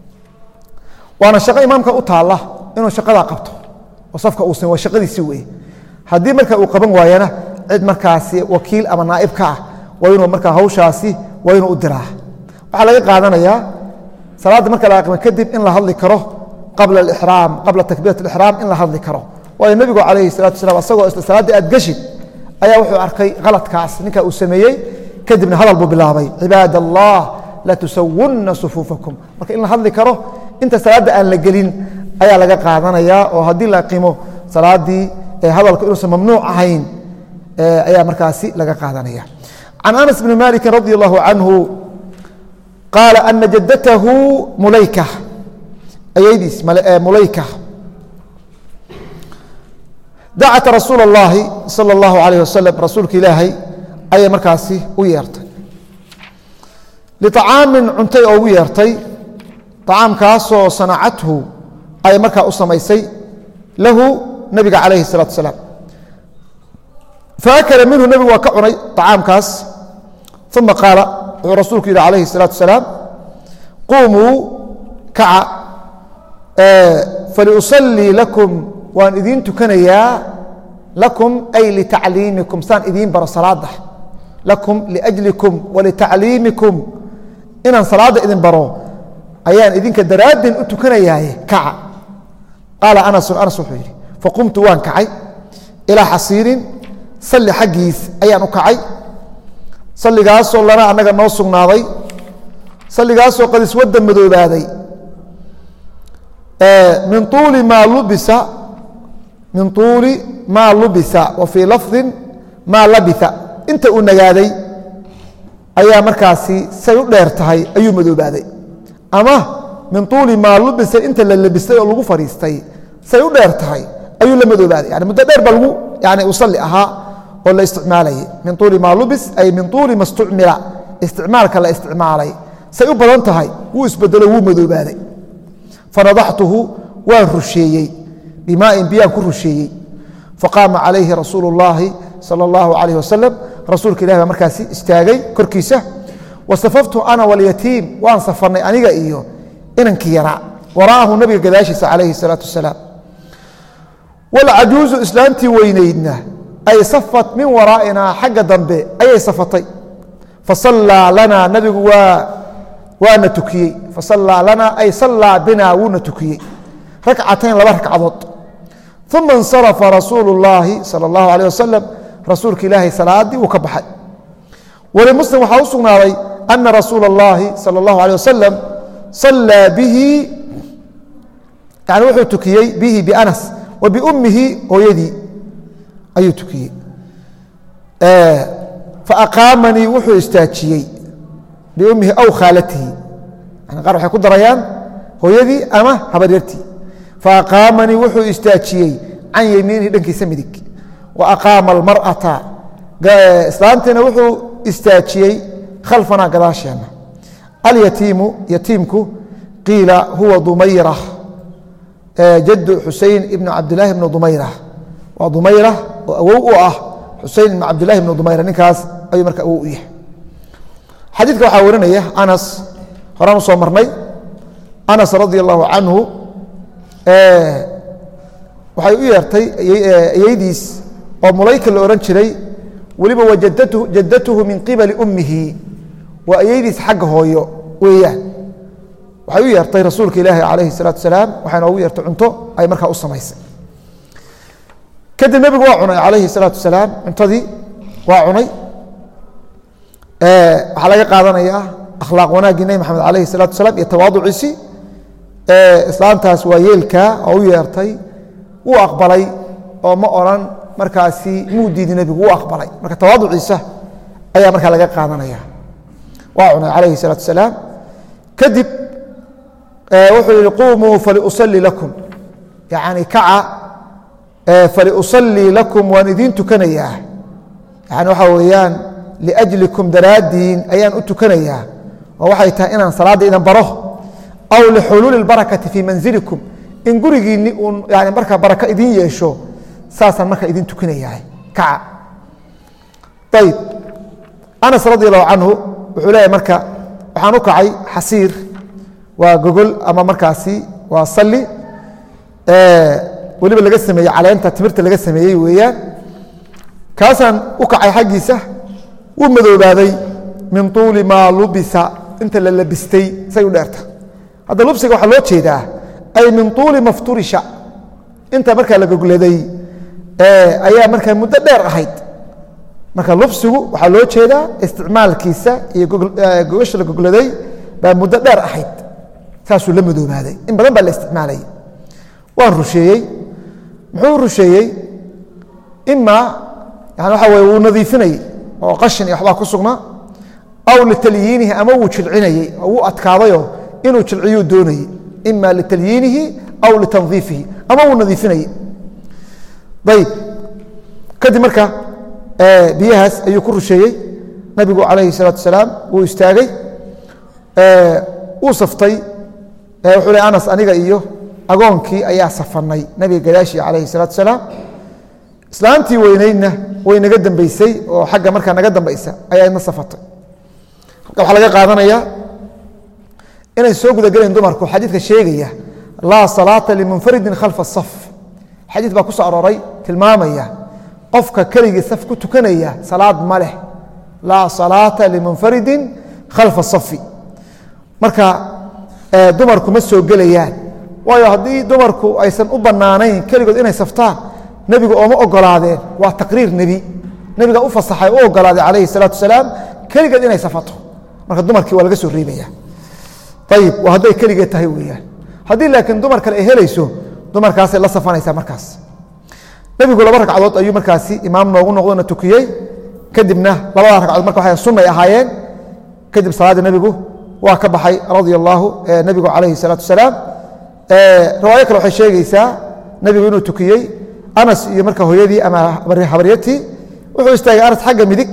waana shaqo imaamka u taalla inuu shaqadaa qabto oo safka uu simo waa shaqadiisii weye haddii marka uu qaban waayana cid markaasi wakiil ama naa'ib ka ah waa inuu markaa hawshaasi waa inuu u diraa waxaa laga qaadanayaa salaadda marka la aqima kadib in la hadli karo qabla alixraam qabla takbiirat alixraam in la hadli karo waayo nebigu calayhi salatu wasalaam asagoo isla salaaddii aad geshid ayaa wuxuu arkay khaladkaas ninka uu sameeyey kadibna hadal buu bilaabay cibaad allah latusawunna sufuufakum marka in la hadli karo inta salaadda aan la gelin ayaa laga qaadanayaa oo haddii la qimo salaaddii hadalku inuusan mamnuuc ahayn ayaa markaasi laga qaadanaya can anas bni maliki radi allahu canhu qaala ana jaddatahu mulayka ayaydiis mulayka dacat rasuul اllahi salى اllahu alayh wasalam rasuulka ilaahay ayay markaasi u yeertay liطacaamin cuntay oo ugu yeertay طacaamkaasoo sanacathu ay markaa u samaysay lahu nabiga calayhi الsalatu wasalaam faakala minhu nebigu waa ka cunay طacaamkaas uma qaala wuxuu rasuulku yidhi calayhi الsalatu wasalaam qumuu kaca faliusalii lakum waan idiin tukanayaa lakum ay litacliimikum saan idiin baro salaada lakum liajlikum walitacliimikum inaan salaadda idin baro ayaan idinka daraadin u tukanayaaye kaca qaala anasun anas wuxuu yidhi faqumtu waan kacay ilaa xasiirin salli xaggiis ayaan u kacay salligaasoo lana annaga noo sugnaaday salligaasoo qad iswadda madoobaaday min tuuli maa lubisa min tuuli maa lubisa wa fii lafdin maa labitha inta uu nagaaday ayaa markaasi say u dheer tahay ayuu madoobaaday ama min tuuli maa lubisa inta la labistay oo lagu fadhiistay say u dheer tahay ayuu la madoobaaday yani muddo dheer baa lagu yani u salli ahaa oo la isticmaalayay min tuuli maa lubis ay min tuuli ma stucmila isticmaalka la isticmaalay say u badan tahay wuu isbedelo wuu madoobaaday fanadaxtuhu waan rusheeyey bimaain biyaan ku rusheeyey faqaama calayhi rasuulu اllaahi salى اllahu alayh wasalam rasuulka ilahi baa markaasi istaagay korkiisa wasafaftu ana walyatiim waan safarnay aniga iyo inankii yaraa wara'ahu nabiga gadaashiisa calayhi الsalaatu wasalaam walcajuuzu islaantii weynaydna ay safat min waraa'inaa xagga dambe ayay safatay fasallaa lanaa nabigu waa waana tukiyey fasallaa lanaa ay sallaa binaa wuuna tukiyey rakcatayn laba ragcadood uma insarafa rasuulu اllaahi salى اllahu alيh wasalam rasuulka ilaahay salaadii wuu ka baxay walimuslim waxaa u sugnaaday ana rasuula اllahi salى اllahu alيh wasalam sallaa bihi yani wuxuu tukiyey bihi bianas wa biummihi hooyadii ayuu tukiyey faaqaamanii wuxuu istaajiyey biummihi aw khaalatihi yani qaar waxay ku darayaan hooyadii ama habaryartii faaqaamanii wuxuu istaajiyey can yemiinihi dhankiisa midig wa aqaama almar'ata islaantiina wuxuu istaajiyey khalfanaa gadaasheenna alyatiimu yatiimku qiila huwa dumayra jadu xusein ibnu cabdilaahi ibnu dumayra waa dumayra oo awow u ah xusein ibnu cabdilahi ibnu dumayra ninkaas ayuu marka awow u yahay xadiidka waxaa warinaya anas horaan u soo marnay anas radi allahu canhu waxay u yeertay ayeydiis oo mulayka la ohan jiray weliba wa jaddatuhu min qibali ummihi waa ayeydiis xagga hooyo weeyaan waxay u yeertay rasuulka ilaahi calayhi الsalaatu wasalaam waxay noogu yeertay cunto ay markaa u samaysay kadib nebigu waa cunay calayhi الsalaatu wasalaam cuntadii waa cunay waxaa laga qaadanayaa akhlaaq wanaaggii nebi maxamed calayhi الsalatu wasalaam iyo tawaaduciisii islaantaas waa yeelkaa oo u yeertay wuu aqbalay oo ma oran markaasi muu diidi nebigu wuu aqbalay marka tawaaduciisa ayaa markaa laga qaadanaya waa cunay calayhi الsalaatu wasalaam kadib wuxuu yihi qumuu faliusalii lakum yani kaca faliusalii lakum waan idiin tukanayaa yani waxaa weeyaan liajlikum daraaddiin ayaan u tukanayaa oo waxay tahay inaan salaadda idan baro aw lixuluuli اlbarakati fii manzilikum in gurigiinni uun yani markaa baraka idiin yeesho saasaan markaa idin tukanayaa kaca ayib anas radi allahu canhu wuxuu leeyahay marka waxaan u kacay xasiir waa gogol ama markaasi waa salli weliba laga sameeyey caleenta timirta laga sameeyey weeyaan kaasaan u kacay xaggiisa wuu madoobaaday min tuuli maa lubisa inta la labistay say u dheerta hadda lubsiga waxaa loo jeedaa ay min tuuli mafturisha inta markaa la gogladay ayaa markaa muddo dheer ahayd marka lubsigu waxaa loo jeedaa isticmaalkiisa iyo gogasha la gogladay baa muddo dheer ahayd saasuu la madoobaaday in badan baa la isticmaalayay waan rusheeyey muxuu rusheeyey imaa yani waxa weye wuu nadiifinayey oo qashin iyo waxbaa ku sugnaa aw litalyiinihi ama wuu jilcinayey oo wuu adkaadayoo inuu jilciyuu doonayey ima litalyiinihi aw litandiifihi ama wuu nadiifinayey ayb kadib marka biyahaas ayuu ku rusheeyey nabigu calayhi salaatu wasalaam wuu istaagay uu saftay wuxuu le anas aniga iyo agoonkii ayaa safanay nabiga gadaashii calayhi salaatu wasalaam islaantii weynaydna way naga dambeysay oo xagga markaa naga dambaysa ayaa idna safatay halka waxaa laga qaadanaya inay soo gudagelayn dumarku xadiidka sheegaya laa salaata limunfaridin khalfa asaf xadiid baa ku soo arooray tilmaamaya qofka keligii saf ku tukanaya salaad ma leh laa salaata limunfaridin khalfa asafi marka dumarku ma soo gelayaan waayo haddii dumarku aysan u bannaanayn keligood inay saftaan nebigu ooma ogolaadeen waa taqriir nebi nebiga u fasaxay u ogolaaday calayhi salaatu wasalaam keligeed inay safato marka dumarkii waa laga soo reebaya ayib waa hadday keligeed tahay weeyaan haddii laakiin dumar kale ay helayso dumarkaasay la safanaysaa markaas nebigu laba ragcadood ayuu markaasi imaam noogu noqdona tukiyey kadibna labada ragcadood marka waxay sunnay ahaayeen kadib salaadda nebigu waa ka baxay radia allaahu nebigu calayhi salaatu wasalaam riwaayo kale waxay sheegaysaa nebigu inuu tukiyey anas iyo marka hooyadii ama habaryatii wuxuu istaagay anas xagga midig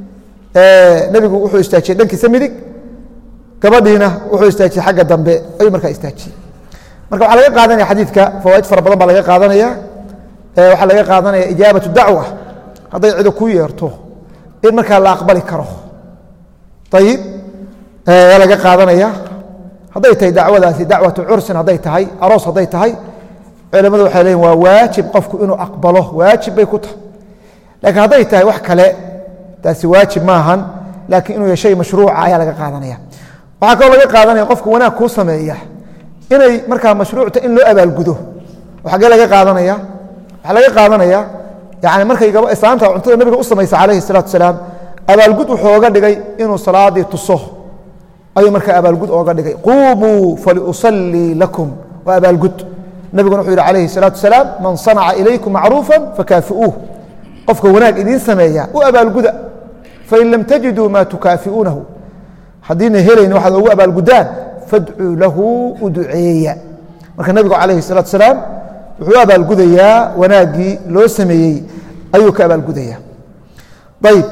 nebigu wuxuu istaajiyey dhankiisa midig gabadhiina wuxuu istaajiyey xagga dambe ayuu markaa istaajiyey marka waxaa laga qaadanaya xadiidka fawaaid fara badan baa laga qaadanaya waxaa laga qaadanaya ijaabatu dacwa hadday cido ku yeerto in markaa la aqbali karo ayib waa laga qaadanaya hadday tahay dacwadaasi dacwatu cursin hadday tahay aroos hadday tahay culamadu waxay leeyiin waa waajib qofku inuu aqbalo waajib bay ku tahay laakiin hadday tahay wax kale taasi waajib maahan laakiin inuu shay mashruuca ayaa laga qaadanaya waxaa kaloo laga qaadanaya qofku wanaag kuu sameeya inay markaa mashruucta in loo abaalgudo xagee laga qaadanaya waxaa laga qaadanaya yani markay islaanta cuntada nabiga u samaysa calayhi salaatu wasalaam abaalgud wuxuu oga dhigay inuu salaadii tuso ayuu markaa abaalgud ooga dhigay quumuu faliusallii lakum waa abaalgud nabiguna wuxuu yihi calayhi salaatu wasalaam man sanaca ilaykum macruufa fakaafi'uuh qofka wanaag idiin sameeya u abaalguda fain lam tajiduu maa tukaafi'uunahu haddiina helayn waxaad ugu abaalgudaan fadcuu lahu u duceeya marka nabigu calayhi salaatu wasalaam wuxuu u abaalgudayaa wanaaggii loo sameeyey ayuu ka abaalgudaya ayib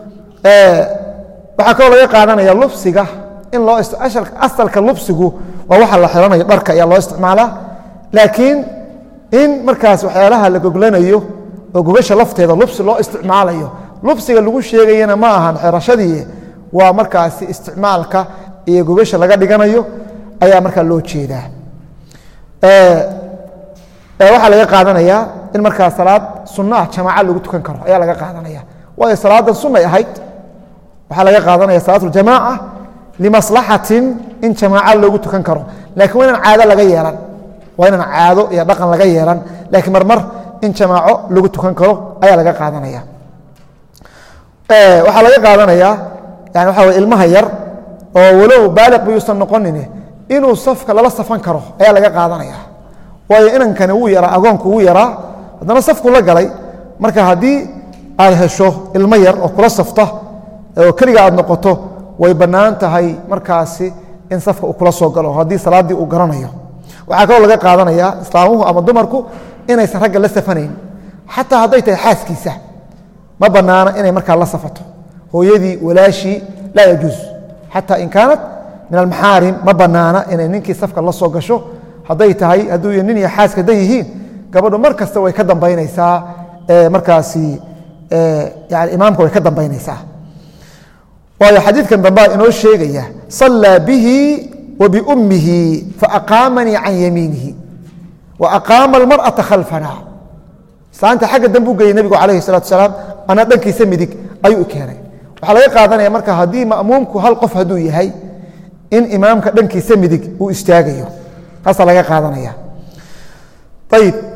waxaa kaloo laga qaadanaya lubsiga in loo asalka lubsigu waa waxa la xiranayo dharka ayaa loo isticmaalaa laakiin in markaas waxyaalaha la goglanayo oo gogasha lafteeda lubsi loo isticmaalayo lubsiga lagu sheegayana ma ahan xirashadii waa markaasi isticmaalka iyo gogasha laga dhiganayo ayaa markaa loo jeedaa waxaa laga qaadanaya in markaa salaad sunno ah jamaaca lagu tukan karo ayaa laga qaadanaya waayo salaadan sunnay ahayd waxaa laga qaadanaya salaatuljamaaca limaslaxatin in jamaaca loogu tukan karo lakiin waa inaan caado laga yeelan waa inaan caado iyo dhaqan laga yeelan laakiin marmar in jamaaco lagu tukan karo ayaa laga qaadanaya waxaa laga qaadanaya yani waxa wey ilmaha yar oo walow baaliq bayuusan noqonin inuu safka lala safan karo ayaa laga qaadanaya waayo inankani wuu yaraa agoonku wuu yaraa haddana safku la galay marka haddii aad hesho ilmo yar oo kula safta oo keliga aad noqoto way bannaan tahay markaasi in safka uu kula soo galo haddii salaaddii uu garanayo waxaa kaloo laga qaadanaya islaamuhu ama dumarku inaysan ragga la safanayn xataa hadday tahay xaaskiisa ma bannaana inay markaa la safato hooyadii walaashii laa yajuus xataa in kaanat min almaxaarim ma bannaana inay ninkii safka la soo gasho hadday tahay hadduu nin iyo xaaska dan yihiin gabadhu mar kasta way ka dambaynaysaa markaasi yani imaamka way ka dambaynaysaa waayo xadiidkan dambaa inoo sheegaya sallaa bihi wa biummihi faaqaamanii can yamiinihi wa aqaama almar'ata khalfana islaanta xagga dambe u geeyey nebigu calayhi salatu wasalaam anaa dhankiisa midig ayuu u keenay waxaa laga qaadanaya marka haddii ma'muumku hal qof hadduu yahay in imaamka dhankiisa midig uu istaagayo taasaa laga qaadanaya ayib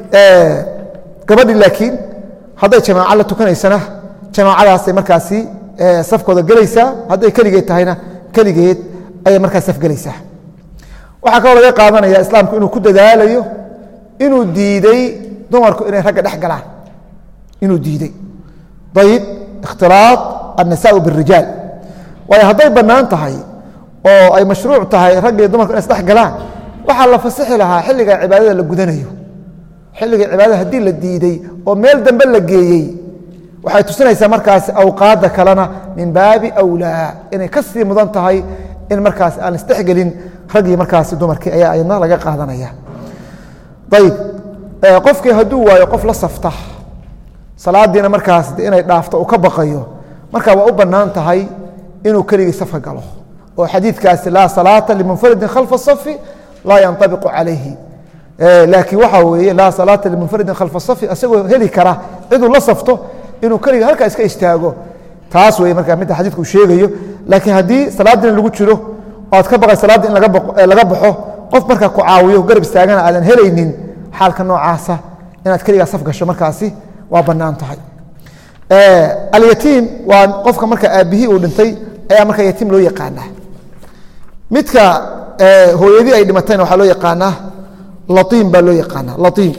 gabadhi laakiin hadday jamaaco la tukanaysana jamaacadaasay markaasi safkooda gelaysaa hadday keligeed tahayna keligeed ayay markaas saf gelaysaa waxaa kaloo laga qaadanaya islaamku inuu ku dadaalayo inuu diiday dumarku inay ragga dhex galaan inuu diiday ayib ikhtilaaط الnisaء bالrijaal waayo hadday bannaan tahay oo ay mashruuc tahay ragga iyo dumarku inay isdhex galaan waxaa la fasixi lahaa xilliga cibaadada la gudanayo xilliga cibaadada haddii la diiday oo meel dambe la geeyey waxay tusinaysaa markaas awqaadda kalena min baabi awlaa inay ka sii mudan tahay in markaas aan isdhexgelin raggii markaasi dumarkii ayaa ayadna laga qaadanaya ayib qofkii hadduu waayo qof la safta salaadiina markaas inay dhaafto uu ka baqayo marka waa u bannaan tahay inuu keligii safka galo oo xadiidkaasi laa salaata limunfaridin khalfa safi laa yanطabiqu calayhi laakiin waxaa weeye laa salaata limunfaridin khalfa safi isagoo heli kara ciduu la safto inuu keligii halkaa iska istaago taas wey markaa midda xadiidku uu sheegayo laakiin haddii salaaddiina lagu jiro oo aad ka baqay salaaddii in laga baxo qof markaa ku caawiyo garab istaagana aadan helaynin xaalka noocaasa inaad keligaa saf gasho markaasi waa bannaan tahay alyatiim waa qofka marka aabbihii uu dhintay ayaa markaa yatiim loo yaqaanaa midka hooyadii ay dhimatayna waxaa loo yaqaanaa laiim baa loo yaqaanaa laiim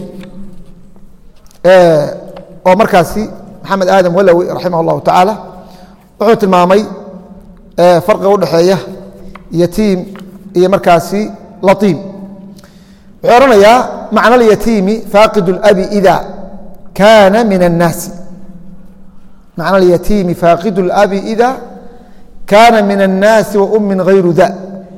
oo markaasi maxamed aadam walawi raximah اllahu tacaala wuxuu tilmaamay farqiga udhexeeya yatiim iyo markaasi laiim wuxuu ohanayaa macna اlyatiimi faaqid اlabi ida kaana min الnaasi macna اlyatiimi faaqid اlabi ida kaana min الnaasi waummin hayru da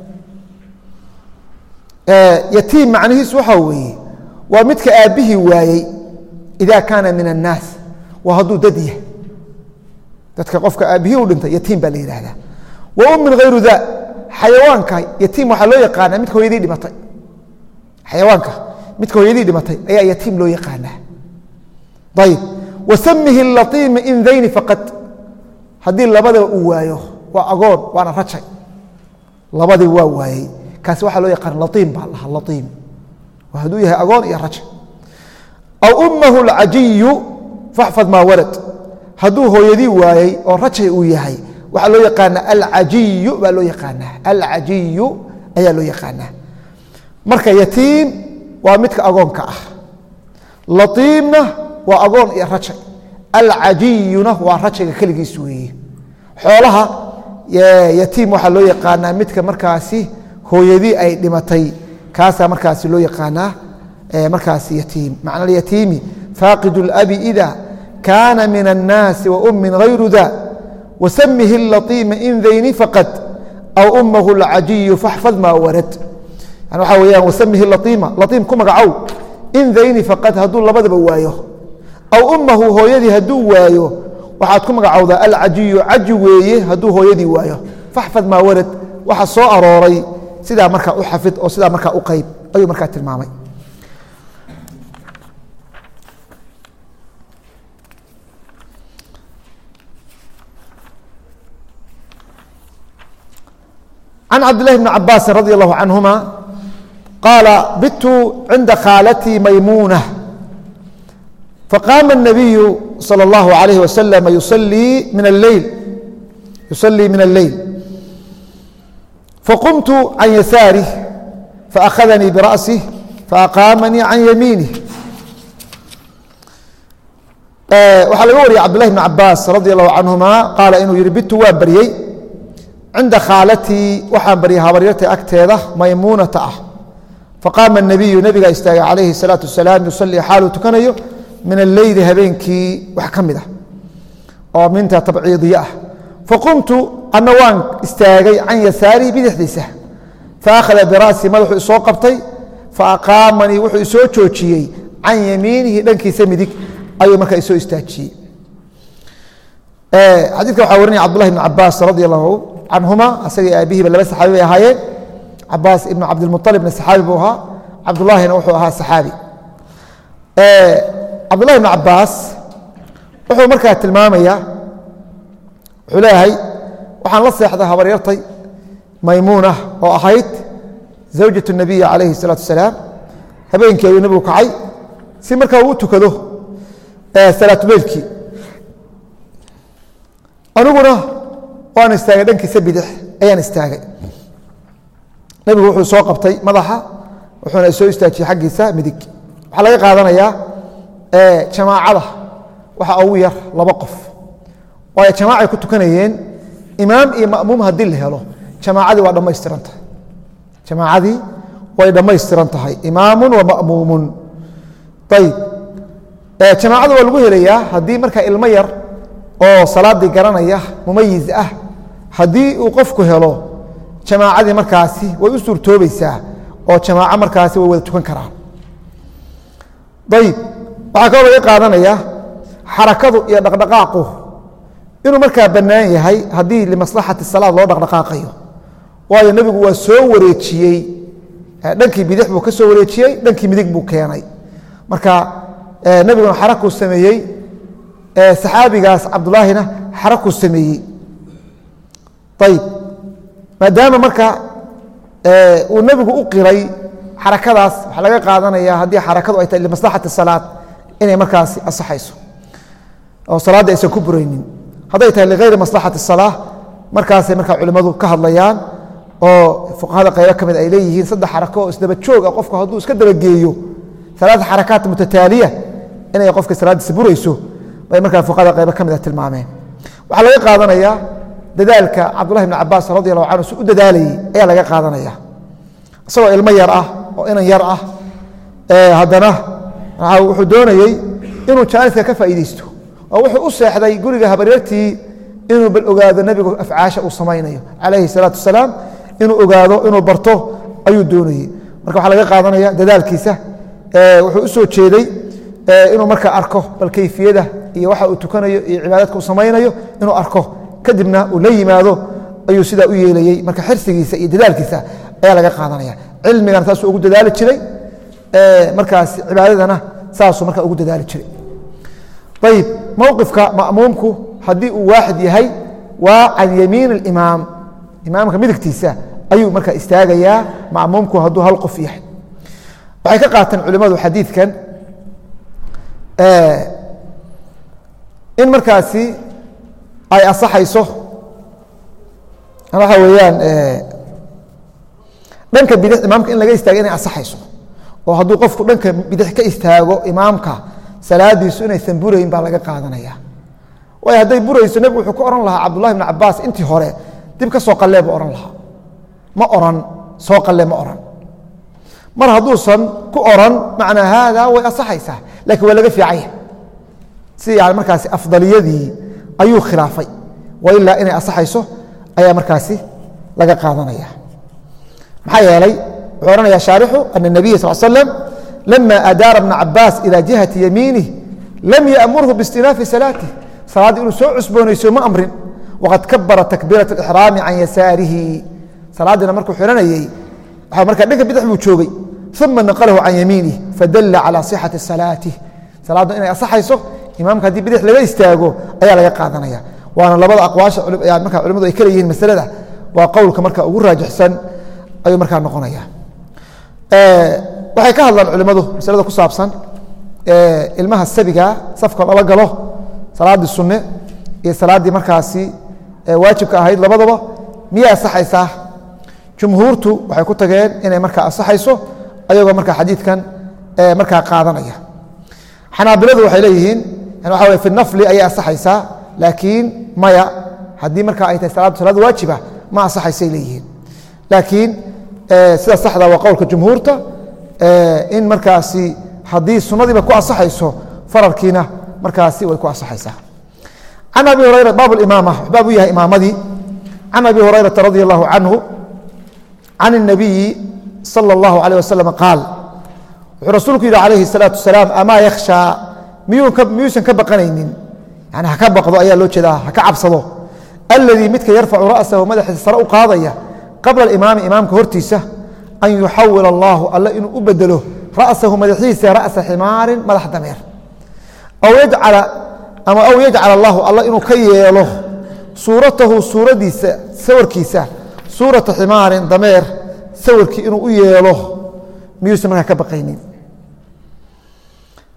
yatiim macnihiisu waxaa weeye waa midka aabbihii waayey ida kaana min الnaas waa hadduu dad yahay dadka qofka aabbihii u dhintay yatiim baa la yidhaahdaa waummin hayru da xayawaanka yatiim waxaa loo yaqaanaa midka hooyadii dhimatay xayawaanka midka hooyadii dhimatay ayaa yatiim loo yaqaanaa ayib wasamihi laiima in dayni faqad haddii labadaba uu waayo waa agoon waana rajay labadiba waa waayey kaasi waxaa loo yaqaana laiim baa lahaa laiim waa hadduu yahay agoon iyo rajay aw ummahu alcajiyu faxfad maa warad hadduu hooyadii waayey oo rajay uu yahay waxaa loo yaqaanaa alcajiyu baa loo yaqaanaa alcajiyu ayaa loo yaqaanaa marka yatiim waa midka agoonka ah laiimna waa agoon iyo rajay alcajiyuna waa rajayga keligiis weeye xoolaha yatiim waxaa loo yaqaanaa midka markaasi hooyadii ay dhimatay kaasaa markaasi loo yaqaanaa markaasi yatiim macna alyatiimi faaqid اlabi ida kaana min الnaasi waummin hayru da wasamihi laiima in dayni faqad aw ummahu alcajiyu faxfad maa warad yani waxaa weyaan wasamihi laiima laiim ku magacow in dayni faqad hadduu labadaba waayo aw ummahu hooyadii hadduu waayo waxaad ku magacowdaa alcajiyu caji weeye hadduu hooyadii waayo faxfad maa warad waxa soo arooray sidaa markaa u xafid oo sidaa markaa u qayb ayuu markaa tilmaamay can cabdillahi bni cabaasin radi allahu canhuma qaala bitu cinda khaalati maymuuna faqaama الnabiyu salى اllahu alayh wasalam yusalii min aleyl yusalii min alleyl faqumtu can yasaarih faakhadanii bira'sih faaqaamanii can yamiinih waxaa laga wariyay cabdillahi bni cabaas radi allahu canhuma qaala inuu yihi bitu waa baryey cinda khaalatii waxaan baryay habaryartay agteeda maymuunata ah faqaama الnabiyu nabigaa istaagay calayhi الsalaatu wasalaam yusalii xaaluu tukanayo min alleyli habeenkii wax ka mid ah oo minta tabciidiye ah faqumtu ana waan istaagay can yasaarihi bidixdiisa faakhada bira'si madaxuu isoo qabtay faaqaamanii wuxuu isoo joojiyey can yamiinihi dhankiisa midig ayuu markaa isoo istaajiyey xadiidka waxaa warinaya cabdullahi bn cabaas radi allahu canhuma asagii aabihiiba laba saxaabi bay ahaayeen cabaas ibnu cabdilmualibna saxaabi buu ahaa cabdullaahina wuxuu ahaa saxaabi cabdullahi bn cabaas wuxuu markaa tilmaamaya wuxuu leeyahay waxaan la seexday habaryartay maymuuna oo ahayd zawjatu nabiyi calayhi الsalaatu wasalaam habeenkii ayuu nebigu kacay si markaa uu tukado salaatuleylkii aniguna waan istaagay dhankiisa bidix ayaan istaagay nebigu wuxuu soo qabtay madaxa wuxuuna soo istaajiyey xaggiisa midig waxaa laga qaadanayaa jamaacada waxa ugu yar laba qof waayo jamaacay ku tukanayeen imaam iyo ma'muum haddii la helo jamaacadii waa dhammaystiran tahay jamaacadii way dhammaystiran tahay imaamun wa ma'muumun ayib jamaacada waa lagu helayaa haddii markaa ilmo yar oo salaaddii garanaya mumayiz ah haddii uu qofku helo jamaacadii markaasi way u suurtoobaysaa oo jamaaco markaasi way wada tukan karaan ayib waxaa kaloo laga qaadanaya xarakadu iyo dhaqdhaqaaqu inuu markaa bannaan yahay haddii limaslaxati salaad loo dhaqdhaqaaqayo waayo nebigu waa soo wareejiyey dhankii bidix buu ka soo wareejiyey dhankii midig buu keenay marka nebiguna xarakuu sameeyey saxaabigaas cabdullaahina xarakuu sameeyey ayib maadaama marka uu nebigu u qiray xarakadaas waxaa laga qaadanaya haddii xarakadu ay tahay limaslaxati salaad inay markaasi asaxayso oo salaadda aysan ku buraynin hadday tahay ligayri maslaxati salaa markaasay markaa culimmadu ka hadlayaan oo fuqahada qaybo ka mid ay leeyihiin saddex xarako oo isdaba joog ah qofku hadduu iska dabageeyo alaaa xarakaat mutataaliya inay qofka salaaddiisa burayso bay markaa fuqahada qaybo ka mid a tilmaameen waxaa laga qaadanayaa dadaalka cabdullahi bn cabaas radi allahu canhu si u dadaalayey ayaa laga qaadanaya isagoo ilmo yar ah oo inan yar ah haddana wuxuu doonayey inuu jaaniska ka faa'iideysto oo wuxuu u seexday guriga habaryartii inuu bal ogaado nebigu afcaasha uu samaynayo calayhi salaatu wasalaam inuu ogaado inuu barto ayuu doonayey marka waxaa laga qaadanaya dadaalkiisa wuxuu u soo jeeday inuu markaa arko bal kayfiyada iyo waxa uu tukanayo iyo cibaadadka uu samaynayo inuu arko kadibna uu la yimaado ayuu sidaa u yeelayey marka xirsigiisa iyo dadaalkiisa ayaa laga qaadanaya cilmigana saasuu ugu dadaali jiray markaas cibaadadana saasuu markaa ugu dadaali jiray ayib mowqifka ma'muumku haddii uu waaxid yahay waa can yamiin اlimaam imaamka midigtiisa ayuu markaa istaagayaa ma'muumku hadduu hal qof yahay waxay ka qaateen culimmadu xadiidkan in markaasi ay asaxayso waxa weeyaan dhanka bidix imaamka in laga istaago inay asaxayso oo hadduu qofku dhanka bidix ka istaago imaamka salaadiisu inaysan burayn baa laga qaadanaya waayo hadday burayso nebigu wuxuu ka ohan lahaa cabdullahi bn cabaas intii hore dib ka soo qallee buu ohan lahaa ma oran soo qalle ma oran mar hadduusan ku oran macnaa haada way asaxaysaa lakiin waa laga fiicanya si yani markaasi afdaliyadii ayuu khilaafay wailaa inay asaxayso ayaa markaasi laga qaadanaya maxaa yeelay wuxuu ohanaya shaarixu ana الnabiya sal slam lama adaara bna cabaas ilى jihati yamiinih lam yamurhu biاstinaafi salaatih salaaddii inuu soo cusboonayso ma amrin waqad kabara takbiiraة اxraami can yasaarihi salaaddiina markuu xiranayey markaa dhanka bidix buu joogay uma naqlahu can yamiinih fadala calى صixati salaatih salaaddu inay asaxayso imaamka haddii bidix laga istaago ayaa laga qaadanaya waana labada aqwaasha markaa culimadu ay kala yihiin masalada waa qowlka marka ugu raajixsan ayuu markaa noqonaya waxay ka hadlaan culimmadu masalada ku saabsan ilmaha sabiga safka lala galo salaaddii sunne iyo salaaddii markaasi waajibka ahayd labadaba miyay asaxaysaa jumhuurtu waxay ku tageen inay markaa asaxayso ayagoo markaa xadiidkan markaa qaadanaya xanaabiladu waxay leeyihiin waxa w fi nafli ayay asaxaysaa laakiin maya haddii markaa ay tahay salaaddu salaad waajiba ma asaxaysay leeyihiin laakiin sida saxda waa qowlka jumhuurta in markaasi haddii sunadiiba ku asaxayso faralkiina markaasi way ku asaxaysaa can abi hurayra baab imaama baab u yahay imaamadii can abi hurayrata radi allahu canhu can الnabiyi salى اllahu alيه wasalam qaal wuxuu rasuulku yidhi calayhi الsalaatu wasalaam amaa yakhshaa miyuusan ka baqanaynin yani haka baqdo ayaa loo jeedaa haka cabsado aladii midka yarfacu ra'sahu madaxiisa sare u qaadaya qabla imaami imaamka hortiisa an yuxawil allahu alle inuu u bedelo ra'sahu madaxiisa ra'sa ximaarin madax dameer aw yajcala ama aw yajcala allahu alle inuu ka yeelo suuratahu suuradiisa sawirkiisa suurata ximaarin dameer sawirkii inuu u yeelo miyuusan markaa ka baqaynin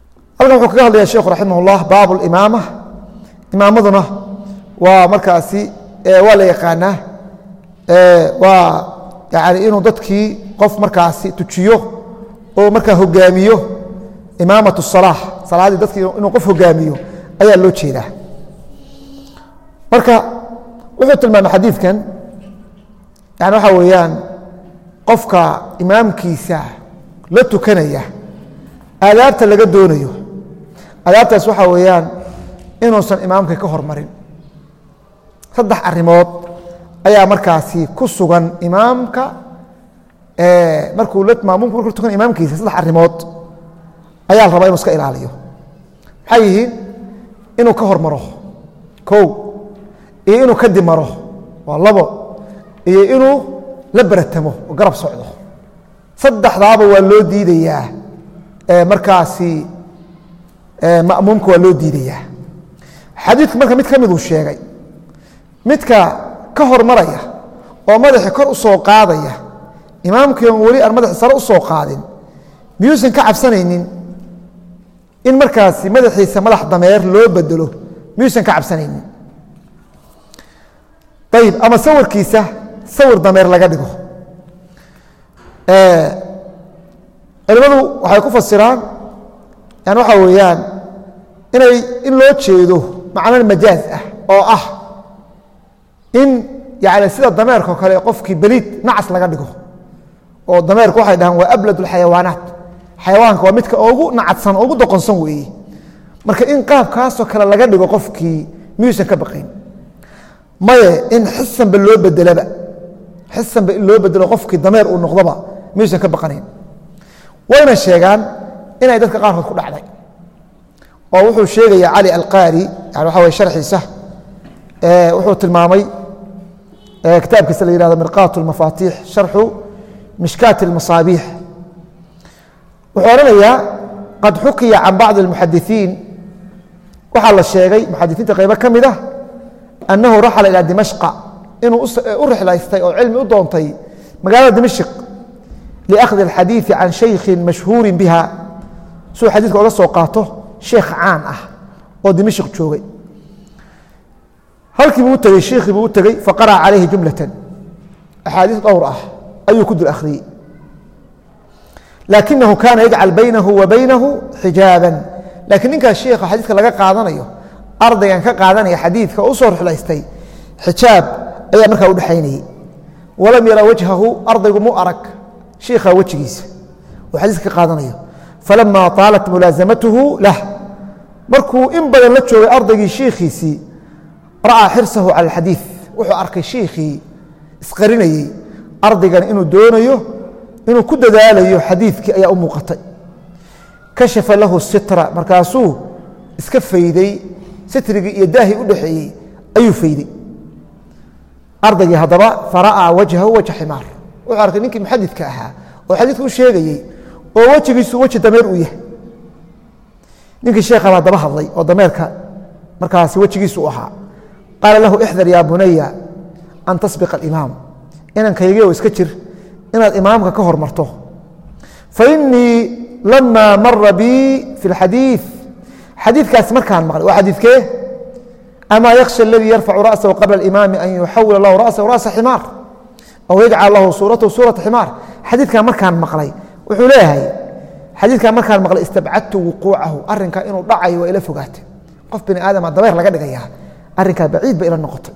halkan wuxuu kaga hadlaya sheekhu raximah اllah baab اlimaama imaamaduna waa markaasi waa la yaqaanaa waa yani inuu dadkii qof markaasi tujiyo oo markaa hogaamiyo imaamaة الصalaax salaadii dadkii inuu qof hogaamiyo ayaa loo jeedaa marka wuxuu tilmaamay xadiidkan yani waxaa weeyaan qofka imaamkiisa la tukanaya aadaabta laga doonayo aadaabtaas waxaa weeyaan inuusan imaamka ka hormarin saddex arrimood ayaa markaasi ku sugan imaamka markuu maamuumku markuu tukan imaamkiisa saddex arrimood ayaa la rabaa inuu iska ilaaliyo maxay yihiin inuu ka hormaro kow iyo inuu ka dimaro waa labo iyo inuu la baratamo oo garab socdo saddexdaaba waa loo diidayaa markaasi ma'muumka waa loo diidayaa xadiidka marka mid ka miduu sheegay midka ka hormaraya oo madaxi kor u soo qaadaya imaamkii on weli aan madaxi sare u soo qaadin miyuusan ka cabsanaynin in markaasi madaxiisa madax dameer loo bedelo miyuusan ka cabsanaynin ayib ama sawirkiisa sawir dameer laga dhigo culimadu waxay ku fasiraan yani waxaa weeyaan inay in loo jeedo macno majaaz ah oo ah in yani sida dameerka o kale qofkii beliid nacas laga dhigo oo dameerku waxay dhahaan waa ablad اxayawaanaat xayawaanka waa midka ugu nacadsan ugu doqonsan weeye marka in qaabkaasoo kale laga dhigo qofkii miyuusan ka baqayn maye in xisanba loo bedelaba xisanba in loo bedelo qofkii dameer uu noqdoba miyuusan ka baqanayn wayna sheegaan inay dadka qaarkood ku dhacday oo wuxuu sheegaya cali alqaari yani waxa way sharxiisa wuxuu tilmaamay kitaabkiisa la yihahdo mirqaat اlmafaatiix sharxu mishkaat اlmasaabiix wuxuu odhanayaa qad xukiya can bacضi اlmuxadisiin waxaa la sheegay muxadisiinta qaybo ka mid ah annahu raxala ilaa dimashqa inuu u rixlaystay oo cilmi u doontay magaalada dimashq liakhdi اlxadiiثi can shaykhin mashhuuri biha suu xadiidka oga soo qaato sheekh caan ah oo dimashq joogay halkii buu u tegey sheikhii buu u tegey faqara'a calayhi jumlatan axaadiis dhowr ah ayuu ku dul akhriyey laakinahu kaana yajcal baynahu wa baynahu xijaaban laakiin ninkaas sheikha xadiidka laga qaadanayo ardaygan ka qaadanaya xadiidka oo u soo rixlaystay xijaab ayaa markaa u dhexaynayey walam yara wajhahu ardaygu mu arag sheikha wejigiisa oo xadiiska ka qaadanayo falama طaalat mulaasamatuhu lah markuu in badan la joogay ardaygii shiikhiisii ra'aa xirsahu cala alxadiid wuxuu arkay shiikhii isqarinayey ardaygan inuu doonayo inuu ku dadaalayo xadiidkii ayaa u muuqatay kashafa lahu sitra markaasuu iska fayday sitrigii iyo daahii u dhexeeyey ayuu fayday ardaygii haddaba fara'aa wajhahu wajha ximaar wuxuu arkay ninkii muxadidka ahaa oo xadiidka u sheegayey oo wejigiisu weji dameer uu yahay ninkii sheekha baa daba hadlay oo dameerka markaasi wejigiisu u ahaa qaala lahu ixdar yaa bunaya an tasbiqa alimaam inankaygiioo iska jir inaad imaamka ka hormarto fainii lama mara bii fi اlxadiiث xadiidkaasi markaan maqlay waa xadiidkee amaa yakhsha aladii yarfacu ra'sahu qabla اlimaami an yuxawil lahu ra'sahu ra'sa ximaar aw yajcal lahu suuratahu suurata ximaar xadiidkan markaan maqlay wuxuu leeyahay xadiidkan markaan maqlay istabcadtu wuquucahu arrinkaa inuu dhacayo waa ila fogaatay qof bini aadama dabeer laga dhigayaa arrinkaa baciid ba ila noqotay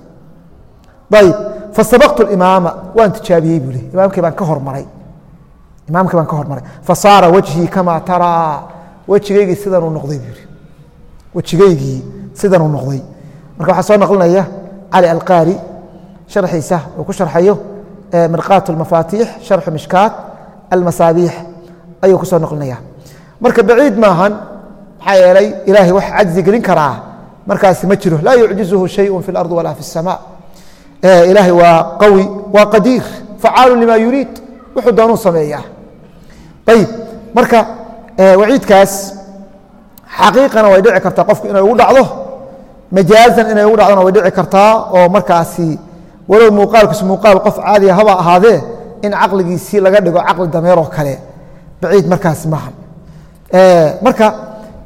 ayb fasabaqtu imaama waan tijaabiyey buu le imaamkii baan ka hormaray imaamkii baan ka hormaray fasaara wajhii kamaa taraa wejigaygii sidanuu noqday buu yihi wejigaygii sidanuu noqday marka waxaa soo naqlinaya cali alqaari sharxiisa uu ku sharxayo mirqaat اlmafaatiix sharxu mishkaat almasaabiix ayuu ku soo noqlinaya marka baciid maahan maxaa yeelay ilaahay wax cajzi gelin karaa markaasi ma jiro laa yucjizuhu shayءu fi اlarضi walaa fi الsama ilaahay waa qawi waa qadiir facaalu lima yuriid wuxuu doonuu sameeyaa ayib marka waciidkaas xaqiiqana way dhici kartaa qofku inay ugu dhacdo majaazan inay ugu dhacdona way dhici kartaa oo markaasi walow muuqaalkiisu muuqaal qof caadiya haba ahaadee in caqligiisii laga dhigo caqli dameeroo kale baciid markaasi maaha marka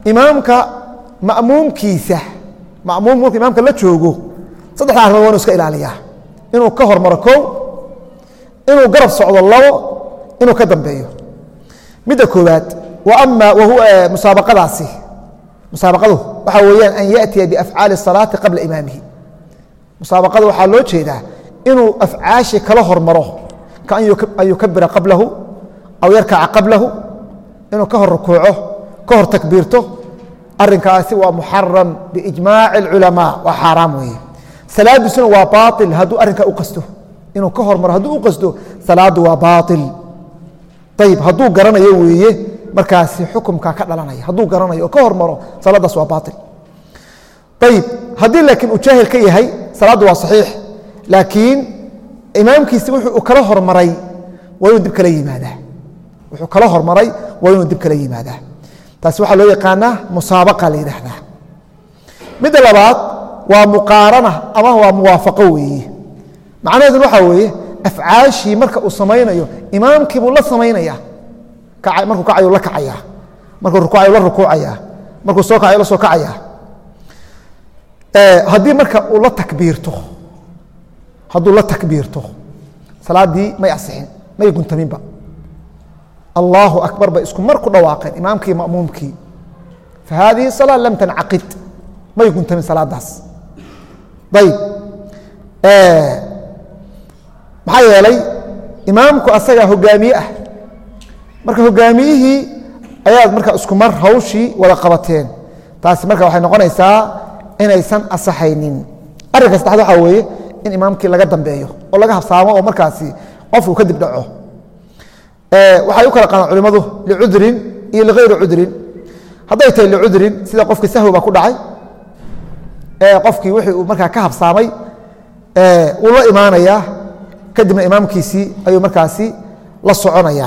imaamka ma'muumkiisa ma'muum markuu imaamka la joogo saddexda arrimood waa inuu iska ilaaliyaa inuu ka hormaro kow inuu garab socdo labo inuu ka dambeeyo midda koowaad wa ama wahuwa musaabaqadaasi musaabaqadu waxaa weeyaan an yaأtiya biafcaali الصalaati qabla imaamihi musaabaqada waxaa loo jeedaa inuu afcaashi kala hormaro ka an yukabira qablahu aw yarkaca qablahu inuu ka hor rukuuco ka hor takbiirto arinkaasi waa muxaram biijmaaci اlculamaa waa xaaraam weeye salaadiisuna waa baail hadduu arrinkaa u qasto inuu ka hormaro hadduu u qasto salaadu waa baail ayib hadduu garanayo weeye markaasi xukumkaa ka dhalanaya hadduu garanayo oo ka hormaro salaadaas waa baail ayib haddii laakiin uu jaahil ka yahay salaaddu waa saxiix laakiin imaamkiisi wuxuu kala hormaray waa inuu dib kala yimaadaa wuxuu kala hormaray waa inuu dib kala yimaadaa taasi waxaa loo yaqaanaa musaabaqa la yidhaahdaa midda labaad waa muqaarana ama waa muwaafaqo weeye macnaheedu waxaa weeye afcaashii marka uu samaynayo imaamkii buu la samaynaya markuu kacayo la kacaya markuu rukuucayo la rukuucaya markuu soo kacayo la soo kacaya haddii marka uu la takbiirto hadduu la takbiirto salaaddii may asixin may guntaminba allahu akbar bay isku mar ku dhawaaqeen imaamkii ma'muumkii fa haadihi salaa lam tancaqid may guntamin salaadaas ayib maxaa yeelay imaamku asagaa hogaamiye ah marka hogaamiyihii ayaad marka isku mar hawshii wada qabateen taasi marka waxay noqonaysaa inaysan asaxaynin arrinka saddexaad waxaa weeye in imaamkii laga dambeeyo oo laga habsaamo oo markaasi qofku kadib dhaco waxay u kala qaadaan culimmadu licudrin iyo ligayri cudrin hadday tahay licudrin sida qofkii sahwi baa ku dhacay qofkii wixii uu markaa ka habsaamay uu la imaanayaa kadibna imaamkiisii ayuu markaasi la soconayaa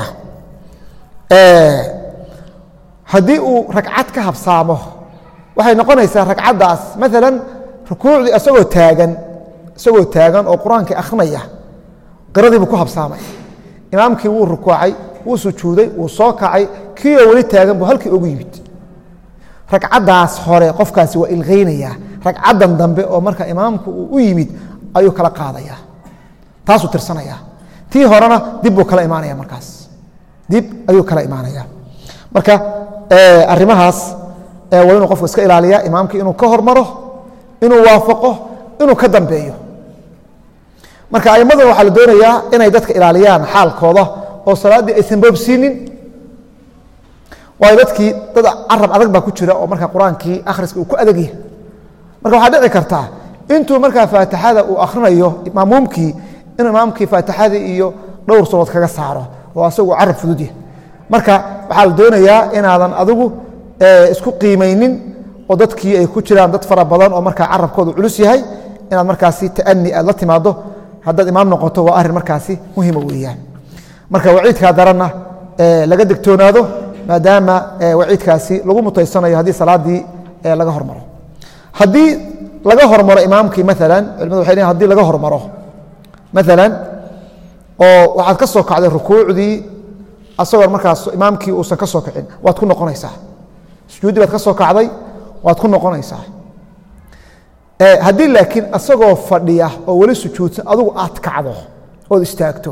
haddii uu ragcad ka habsaamo waxay noqonaysaa ragcaddaas maalan rukuucdii isagoo taagan isagoo taagan oo qur-aankii akhrinaya qiradii buu ku habsaamay imaamkii wuu rukuucay wuu sujuuday wuu soo kacay kii oo weli taagan buu halkii ugu yimid ragcaddaas hore qofkaasi waa ilqaynayaa ragcaddan dambe oo marka imaamku uu u yimid ayuu kala qaadayaa taasuu tirsanayaa tii horena dib buu kala imaanaya markaas dib ayuu kala imaanaya marka arrimahaas waa inuu qofku iska ilaaliyaa imaamkii inuu ka hormaro inuu waafaqo inuu ka dambeeyo marka aimmaduna waxaa la doonayaa inay dadka ilaaliyaan xaalkooda oo salaaddii aysan boobsiinin waayo dadkii dad carab adag baa ku jira oo marka qur-aankii akhriska uu ku adagyahay marka waxaa dhici kartaa intuu markaa faatixada uu akhrinayo maamuumkii inuu imaamkii faatixadii iyo dhowr surood kaga saaro oo asagu carab fudud yahay marka waxaa la doonayaa inaadan adigu isku qiimaynin oo dadkii ay ku jiraan dad fara badan oo markaa carabkooda culus yahay inaad markaasi ta'ani aad la timaado haddaad imaam noqoto waa arrin markaasi muhima weeyaan marka waciidkaa daranna laga degtoonaado maadaama waciidkaasi lagu mutaysanayo haddii salaaddii laga hormaro haddii laga hormaro imaamkii maalan culimadu waxay leeyihin hadii laga hormaro maalan oo waxaad ka soo kacday rukuucdii asagoo markaas imaamkii uusan ka soo kicin waad ku noqonaysaa sujuuddii baad ka soo kacday waad ku noqonaysaa haddii laakiin asagoo fadhiya oo weli sujuudsan adugu aad kacdo ood istaagto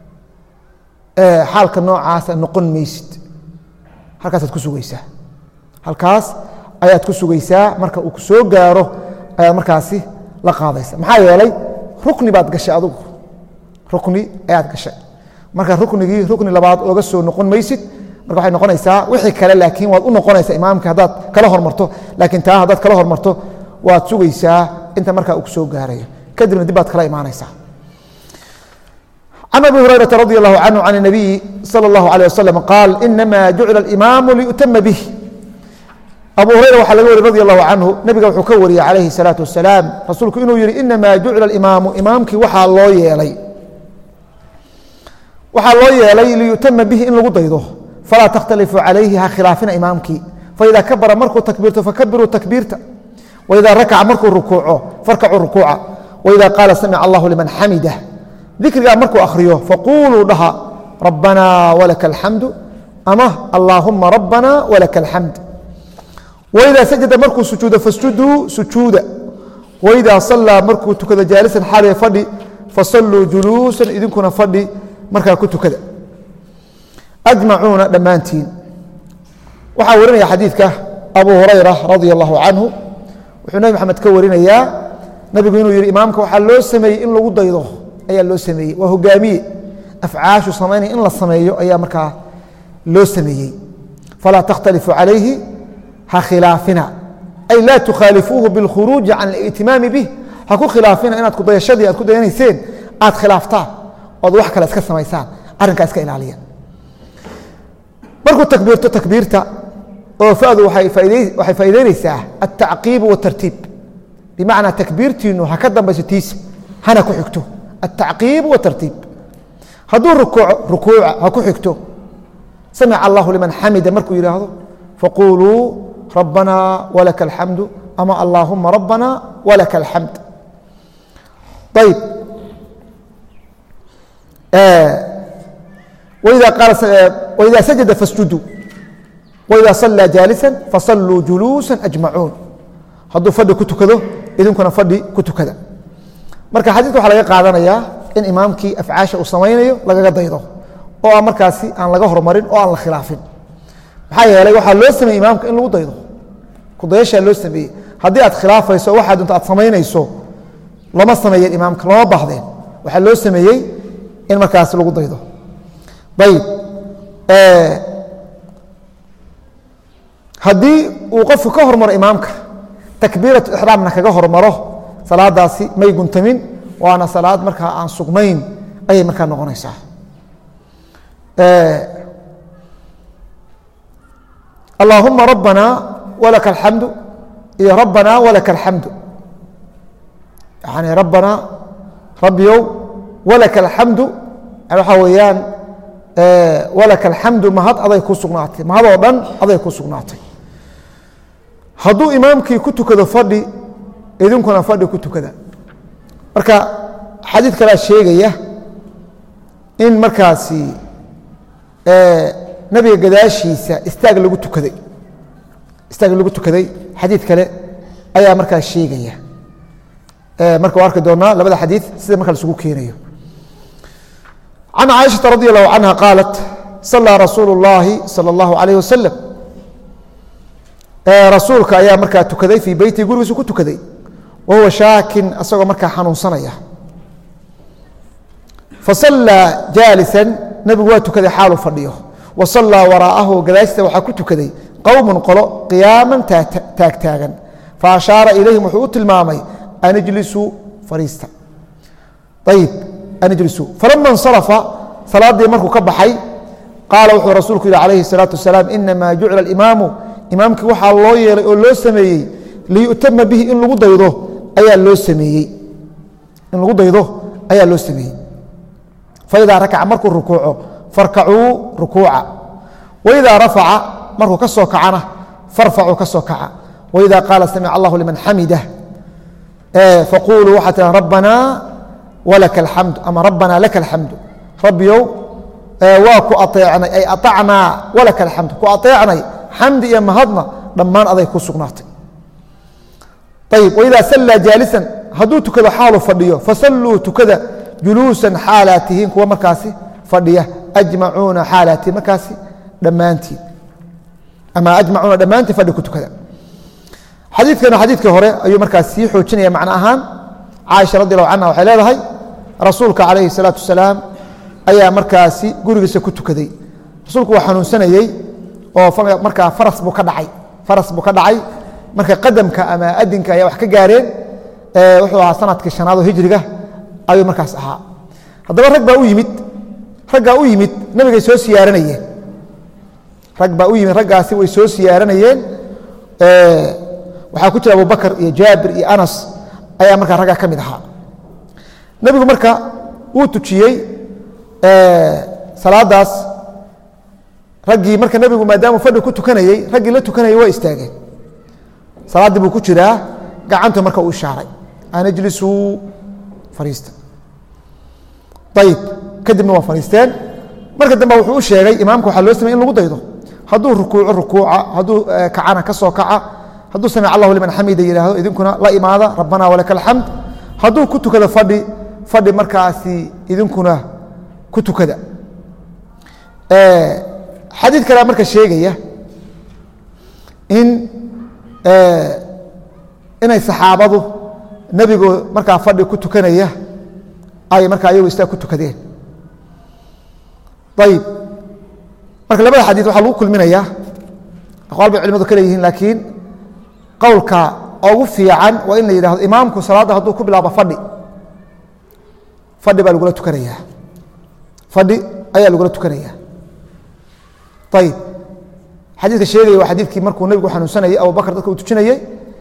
xaalka noocaasa noqon maysid halkaasaad ku sugaysaa halkaas ayaad ku sugaysaa marka uu ku soo gaaro ayaad markaasi la qaadaysa maxaa yeelay rukni baad gashay adugu rukni ayaad gashay marka ruknigii rukni labaad ooga soo noqon maysid marka waxay noqonaysaa wixii kale laakiin waad u noqonaysaa imaamka haddaad kala hormarto laakiin taa haddaad kala hormarto waad sugaysaa inta markaa uu ku soo gaarayo kadibna dib baad kala imaanaysaa can abi hurayraa radi allahu canhu can الnabiyi salى اllahu alيه wasalam qaal inama jucila اlimaamu liyutama bih abu hurayra waxaa laga wariy radi allahu canhu nebiga wuxuu ka wariyey calayhi الsalaatu wasalaam rasuulku inuu yihi inama jucila اlimaamu imaamkii waxaa loo yeelay waxaa loo yeelay liyutama bihi in lagu daydo falaa takhtalifu calayhi ha khilaafina imaamkii faida kabara markuu takbiirto fakabiruu takbiirta waida rakaca markuu rukuuco farkacuu rukuuca waida qaala samica allahu liman xamidah dikrigaa markuu akhriyo faquuluu dhaha rabbana walaka alxamdu ama allaahuma rabbana walaka alxamd waidaa sajada markuu sujuudo fasjuduu sujuuda waidaa sallaa markuu tukado jaalisan xaaliya fadhi fasalluu juluusan idinkuna fadhi markaa ku tukada ajmacuuna dhammaantiin waxaa warinaya xadiidka abu hurayra radia allahu canhu wuxuu nebi maxamed ka warinayaa nabigu inuu yihi imaamka waxaa loo sameeyey in lagu daydo ayaa loo sameeyey waa hogaamiye afcaashu samaynaya in la sameeyo ayaa markaa loo sameeyey falaa takhtalifu calayhi ha khilaafina ay laa tukhaalifuuhu bilkhuruuji can اlا'timaami bih ha ku khilaafina inaad kudayashadii aad ku dayanayseen aad khilaaftaan ood wax kale iska samaysaan arrinkaa iska ilaaliya markuu takbiirto takbiirta oo fadu waxay faa'idaynaysaa altacqiibu watartiib bimacnaa takbiirtiinu ha ka dambayso tiisa hana ku xigto altacqiibu watartiib hadduu rukuuca ha ku xigto samica allahu liman xamida markuu yidhaahdo faquluu rabbana walaka alxamdu ama allaahuma rabbana walaka alxamd ayb wإida sajada fasjuduu wإida salaa jaalisa fasalluu juluusa ajmacuun hadduu fadhi ku tukado idinkuna fadhi ku tukada marka xadiidka waxaa laga qaadanayaa in imaamkii afcaasha uu samaynayo lagaga daydo oo aan markaasi aan laga hormarin oo aan la khilaafin maxaa yeelay waxaa loo sameeyey imaamka in lagu daydo kudayashaa loo sameeyey haddii aad khilaafayso waxaa dunta aad samaynayso lama sameeyeen imaamka lama baahdeen waxaa loo sameeyey in markaasi lagu daydo ayb haddii uu qofku ka hormaro imaamka takbiiratu ixraamna kaga hormaro salaadaasi may guntamin waana salaad markaa aan sugnayn ayay markaa noqonaysaa allaahuma rabbana walaka alxamdu iyo rabbana walaka alxamdu yani rabbana rabbiyow walaka alxamdu waxaa weeyaan walaka alxamdu mahad aday ku sugnaatay mahadoo dhan aday ku sugnaatay hadduu imaamkii ku tukado fadhi idinkuna fadhi ku tukada marka xadiid kalaa sheegaya in markaasi nabiga gadaashiisa istaag lagu tukaday istaag lagu tukaday xadiid kale ayaa markaa sheegaya marka waa arki doonaa labada xadiid sida marka laisugu keenayo can caaishaةa radi allahu canha qaalat salaa rasuulu اllahi salى اllahu alayh wasalam rasuulka ayaa markaa tukaday fii beyti gurigiisu ku tukaday wa huwa shaakin asagoo markaa xanuunsanaya fasallaa jaalisan nebigu waa tukaday xaalu fadhiyo wa sallaa waraa'ahu gadaashisa waxaa ku tukaday qowmun qolo qiyaaman taagtaagan fa ashaara ilayhim wuxuu u tilmaamay an ijlisuu fariista ayib an ijlisuu falama insarafa salaadii markuu ka baxay qaala wuxuu rasuulku yihi calayhi الsalaatu wasalaam inamaa jucila alimaamu imaamkii waxaa loo yeelay oo loo sameeyey liyu'tama bihi in lagu daydo ayaa loo sameeyey in lagu daydo ayaa loo sameeyey faidaa rakaca markuu rukuuco farkacuu rukuuca waidaa rafaca markuu ka soo kacana farfacuu ka soo kaca waidaa qaala samica allahu liman xamidah faquluu waxaa tiha rabbana walaka alxamdu ama rabbana laka alxamdu rabbiyow waa ku aeecnay ay aacnaa walaka alxamdu ku aeecnay xamdi iyo mahadna dhammaan aday ku sugnaatay ayib waidaa sallaa jaalisan hadduu tukado xaalu fadhiyo fasalluu tukada juluusan xaalaa tihiin kuwa markaasi fadhiya ajmacuuna xaalaa tihiin markaasi dhammaantiin ama ajmacuuna dhammaantiin fadhi ku tukada xadiidkana xadiidkii hore ayuu markaas sii xoojinaya macno ahaan caaisha radi allahu canha waxay leedahay rasuulka calayhi الsalaatu wasalaam ayaa markaasi gurigiisa ku tukaday rasuulku waa xanuunsanayey oo markaa faras buu ka dhacay faras buu ka dhacay marka qadamka ama adinka ayaa wax ka gaareen wuxuu ahaa sanadkii shanaad oo hijriga ayuu markaas ahaa haddaba rag baa u yimid raggaa u yimid nabigay soo siyaaranayeen rag baa u yimid raggaasi way soo siyaaranayeen waxaa ku jira abubakr iyo jaabir iyo anas ayaa markaa raggaa ka mid ahaa nebigu marka wuu tujiyey salaadaas raggii marka nebigu maadaamuu fadhi ku tukanayey raggii la tukanayay waa istaageen salaaddii buu ku jiraa gacantu marka uu ishaaray an ijlisuu fariista ayib kadibna waa fariisteen marka dambe wuxuu u sheegay imaamka waxaa loo samey in lagu daydo hadduu rukuuco rukuuca hadduu kacana ka soo kaca hadduu samic allahu liman xamida yidhaahdo idinkuna la imaada rabbana walaka alxamd hadduu ku tukado fadhi fadhi markaasi idinkuna ku tukada xadiid kalea marka sheegaya in inay saxaabadu nebigu markaa fadhi ku tukanaya ay markaa ayagu istaag ku tukadeen ayib marka labada xadiid waxaa lagu kulminayaa aqwaal bay culimadu ka leeyihiin laakiin qowlka ugu fiican waa in la yidhahdo imaamku salaadda hadduu ku bilaabo fadhi fadhi baa lagula tukanayaa fadhi ayaa lagula tukanayaa ayib xadiidka sheegaya waa xadiidkii markuu nebigu xanuunsanayay abubakar dadka uu tujinayey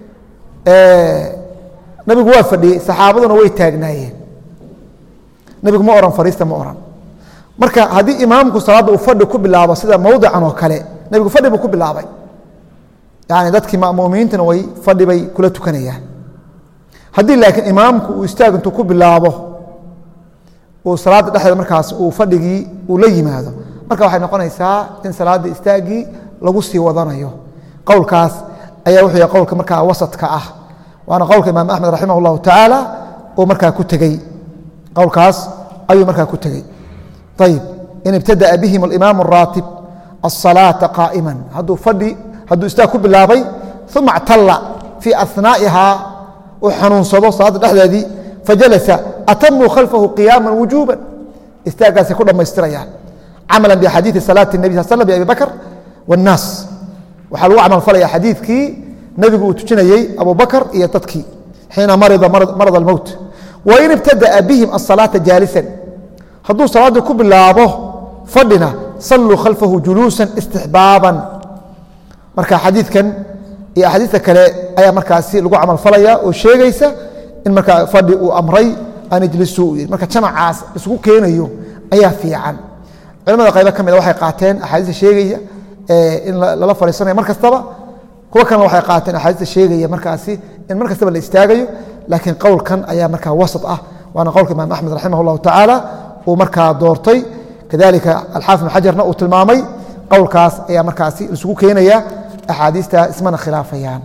nebigu waa fadhiyey saxaabaduna way taagnaayeen nebigu ma oran fariista ma oran marka haddii imaamku salaadda uu fadhi ku bilaabo sida mowdican oo kale nebigu fadhi buu ku bilaabay yani dadkii ma'muumiintana way fadhi bay kula tukanayaan haddii laakiin imaamku uu istaag intuu ku bilaabo uu salaadda dhexdeeda markaas uu fadhigii uu la yimaado marka waxay noqonaysaa in salaadda istaaggii lagu sii wadanayo qowlkaas ayaa wuxuu yahay qowlka markaa wasadka ah waana qowlka imaam axmed raximah اllahu tacaala uu markaa ku tegey qowlkaas ayuu markaa ku tegey ayib in ibtada'a bihim alimaam الraatib الصalaaةa qaa'ima hadduu fadhi hadduu istaag ku bilaabay uma اctalla fii ahnaa'ihaa uu xanuunsado salaadda dhexdeedii fajalasa atamuu khalfahu qiyaama wujuuba istaaggaasay ku dhammaystirayaan camala baxadiiثi salaati الnebi sal slm biabi bakr wالnaas waxaa lagu camal falaya xadiidkii nebigu uu tujinayey abu bakr iyo dadkii xiina marida marad almowt wain ibtada'a bihim aلsalaaةa jaalisan hadduu salaaddii ku bilaabo fadhina salluu khalfahu juluusan istixbaaban marka xadiidkan iyo axaadiista kale ayaa markaasi lagu camal falaya oo sheegaysa in markaa fadhi uu amray an ijlisuu yii marka jamacaas isugu keenayo ayaa fiican culamada qaybo ka mida waxay qaateen axaadiista sheegaya in lala fadhiisanayo mar kastaba kuwo kalena waxay qaateen axaadiista sheegaya markaasi in mar kastaba la istaagayo laakiin qowlkan ayaa markaa wasat ah waana qowlka imaam axmed raximah اllahu tacaala uu markaa doortay kadalika alxaafid ibn xajarna uu tilmaamay qowlkaas ayaa markaasi isugu keenaya axaadiista ismana khilaafayaan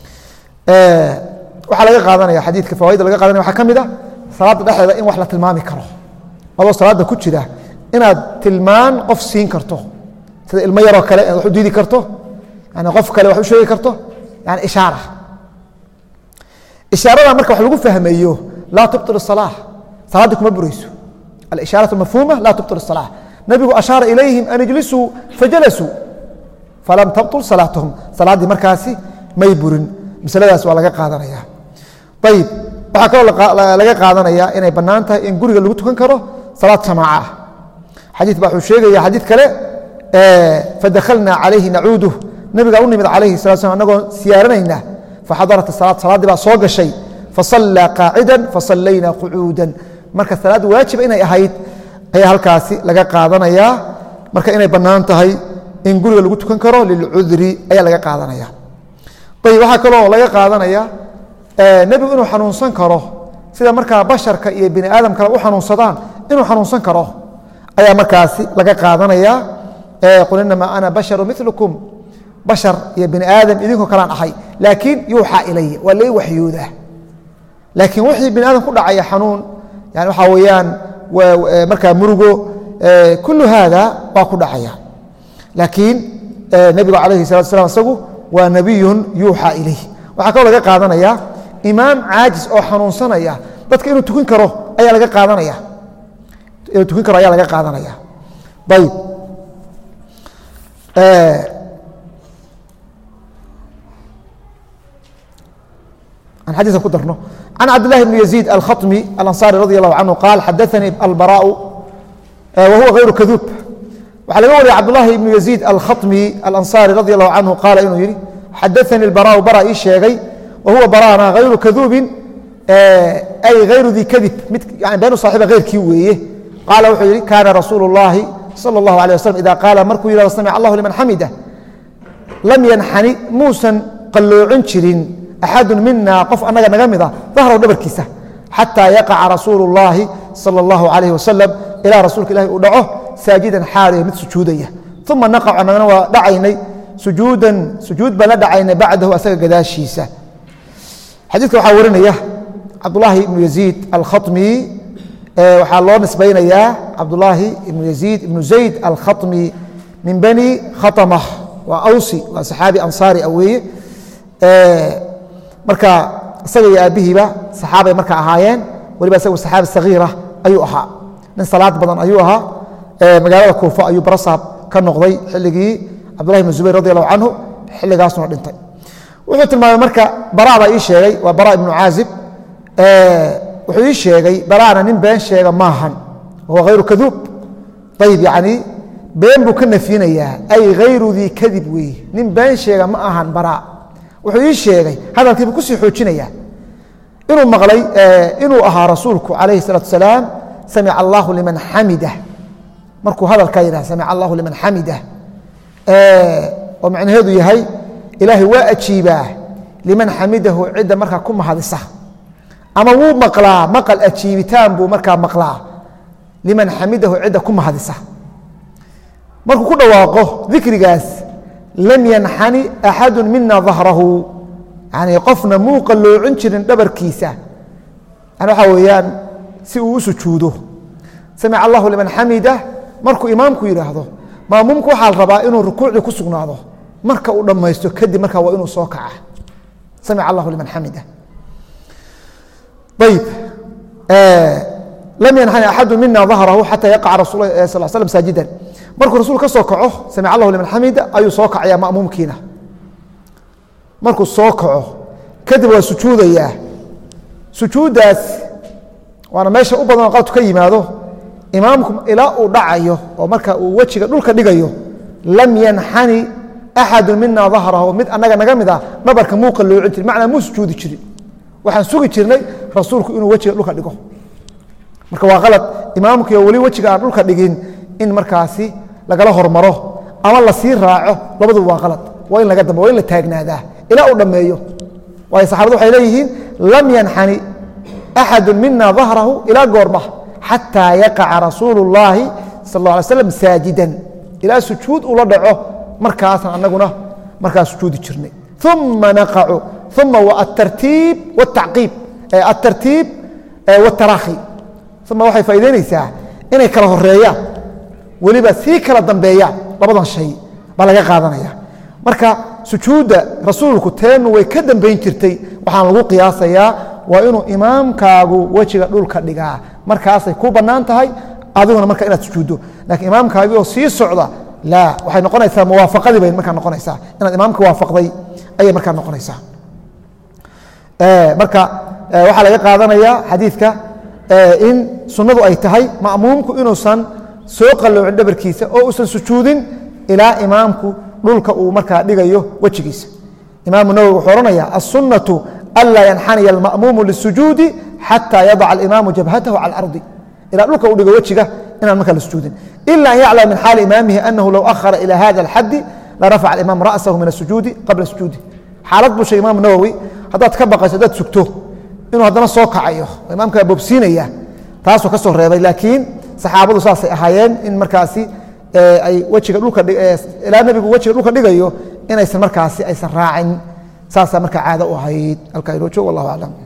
waxaa laga qaadanaya xadiidka fawaaida laga qadanaya waxaa ka mid a salaadda dhexdeeda in wax la tilmaami karo adoo salaadda ku jira inaad tilmaan qof siin karto sida ilmo yaroo kale inaad wax u diidi karto yani qof kale wax u sheegi karto yani ishaara ishaarada marka wax lagu fahmayo laa tubطil الصalaaة salaaddii kuma burayso alishaaراة mafhuuma laa tubطil الصalaaة nabigu ashaara ilayhim an ijlisuu fajalasuu falam tabطul salaatahum salaaddii markaasi may burin masaladaas waa laga qaadanaya ayib waxaa kaloo laga qaadanaya inay bannaan tahay in guriga lagu tukan karo salaad jamaaca ah xadiid baa wuxuu sheegaya xadiid kale fadakhalna calayhi nacuuduh nabigaa u nimid calayhi salatu slam annagoo siyaaranayna faxadarat salaad salaaddii baa soo gashay fasallaa qaacida fasallayna qucuudan marka salaad waajiba inay ahayd ayaa halkaasi laga qaadanayaa marka inay bannaan tahay in guriga lagu tukan karo lilcudri ayaa laga qaadanaya ayb waxaa kaloo laga qaadanaya nebigu inuu xanuunsan karo sida markaa basharka iyo bini aadam kale u xanuunsadaan inuu xanuunsan karo ayaa markaasi laga qaadanaya qul inamaa ana basharu milukum bashar iyo bini aadam idinkoo kalaan ahay laakiin yuuxaa ilaya waa lai waxyoodaa laakiin wixii bini aadam ku dhacaya xanuun yani waxaa weeyaan markaa murugo kullu haada waa ku dhacaya laakiin nebigu calayhi salatu slam isagu waa nabiyun yuuxaa ilayh waxaa kaloo laga qaadanaya imaam caajis oo xanuunsanaya dadka inuu tukin karo ayaa laga qaadanaya inuu tukin karo ayaa laga qaadanaya ayib an xadiiska ku darno can cabdillahi bni yaziid alkhaطmi alanصari radi allahu canhu qaal xadaanii albaraau wa huwa hayru kaduub waxaa laga wariyay cabdulahi ibnu yaziid alkhaطmi alanصari radi allahu canhu qaala inuu yihi xadaanii اlbaraau bara ii sheegay wa huwa barana hayru kaduubin ay hayru di kadib mid yani beenu saaxiba heyrkii weeye qaala wuxuu yihi kaana rasuulu اllahi salى اllahu alيه waslm ida qaala markuu yihahdo samic allahu liman xamida lam yanxani muusan qalloocin jirin axadu mina qof anaga naga mida dahraw dhabarkiisa xataa yaqaca rasuulu اllahi salى اllahu alayh wasalam ilaa rasuulka ilahi uu dhaco saajidan xaaliya mid sujuudaya uma naqacu annagana waa dhacaynay sujuudan sujuud baan la dhacayna bacdahu asaga gadaashiisa xadiidka waxaa warinaya cabdulaahi ibnu yaziid alkhatmi waxaa loo nisbaynayaa cabdulaahi ibnu yaziid ibnu zayd alkhatmi min bani khatamah waa awsi waa saxaabi ansaari ah weeye marka isaga iyo aabbihiiba saxaabay marka ahaayeen waliba isagu saxaabi sagiira ayuu ahaa nin salaad badan ayuu ahaa magaalada kuufa ayuu barasaab ka noqday xilligii cabdullahi ibn zubayr radi allahu canhu xilligaasuna dhintay wuxuu tilmaamay marka bara baa ii sheegay waa bara ibnu caazib wuxuu ii sheegay baraana nin been sheega maahan huwa hayru kaduub ayib yani been buu ka nafyinayaa ay hayru dii kadib weeye nin been sheega ma ahan bara wuxuu ii sheegay hadalkiibuu kusii xoojinayaa inuu maqlay inuu ahaa rasuulku calayhi الsalatu wasalaam samica allahu liman xamidah markuu hadalkaa yidhah samica allahu liman xamidah oo macnaheedu yahay ilaahay waa ajiibaa liman xamidahu cidda markaa ku mahadisa ama wuu maqlaa maqal ajiibitaan buu markaa maqlaa liman xamidahu cidda ku mahadisa markuu ku dhawaaqo dikrigaas lam yanxani axadu mina dahrahu yani qofna muu qalloocin jirin dhabarkiisa yani waxaa weeyaan si uu u sujuudo samica allahu liman xamidah markuu imaamku yidhaahdo maamuumku waxaa la rabaa inuu rukuucdii ku sugnaado marka uu dhammaysto kadib markaa waa inuu soo kaca samica allahu liman xamidah ayib lam yanxani axadu mina dahrahu xata yaqaca rasul sal slam saajidan markuu rasuul ka soo kaco samic allahu liman xamida ayuu soo kacayaa ma'muumkiina markuu soo kaco kadib waa sujuudayaa sujuuddaas waana meesha u badan oo qaladku ka yimaado imaamku ilaa uu dhacayo oo marka uu wejiga dhulka dhigayo lam yanxani axadu mina dahrahu mid annaga naga mid ah dhabarka muu qalloocin jirin macnaa muu sujuudi jirin waxaan sugi jirnay rasuulku inuu wejiga dhulka dhigo marka waa qalad imaamkiio weli wejiga aan dhulka dhigin in markaasi lagala hormaro ama la sii raaco labaduba waa qalad waa in laga dambe waa in la taagnaadaa ilaa uu dhammeeyo waayo saxabadu waxay leeyihiin lam yanxani axadu mina dahrahu ilaa goorma xataa yaqaca rasuulu اllaahi sal اla alay slam saajidan ilaa sujuud ula dhaco markaasaan anaguna markaa sujuudi jirnay uma naqacu uma atartiib wاtaqiib atartiib wاtarakhi uma waxay faa'idaynaysaa inay kala horeeyaan weliba sii kala dambeeyaan labadan shay baa laga qaadanaya marka sujuudda rasuulku teenu way ka dambayn jirtay waxaan lagu qiyaasayaa waa inuu imaamkaagu wejiga dhulka dhigaa markaasay ku bannaan tahay adiguna marka inaad sujuuddo lakiin imaamkaagii oo sii socda laa waxay noqonaysaa muwaafaqadii bay markaa noqonaysaa inaad imaamka waafaqday ayay markaa noqonaysaa marka waxaa laga qaadanayaa xadiidka in sunnadu ay tahay ma'muumku inuusan soo qalloocin dhabarkiisa oo uusan sujuudin ilaa imaamku dhulka uu markaa dhigayo wejigiisa imaamu nawowi wuxuu ohanaya aلsunaةu anlaa yanxaniya alma'muumu lisujuudi xataa yadaca alimaamu jabhatahu cala alardi ilaa dhulka uu dhigo wejiga inaan markaa la sujuudin ila an yaclama min xaali imaamihi anahu low ahara ila hada alxadi larafaca alimaam ra'sahu min asujuudi qabla sujuudi xaalad buu sheegay imaamu nawowi haddaad ka baqayso haddaad sugto inuu haddana soo kacayo oo imaamkaa bobsiinaya taasuu ka soo reebay laakiin saxaabadu saasay ahaayeen in markaasi ay wejiga dhulka ilaa nebigu wejiga dhulka dhigayo inaysan markaasi aysan raacin saasaa markaa caado u ahayd halkaa inoo joog wallahu aclam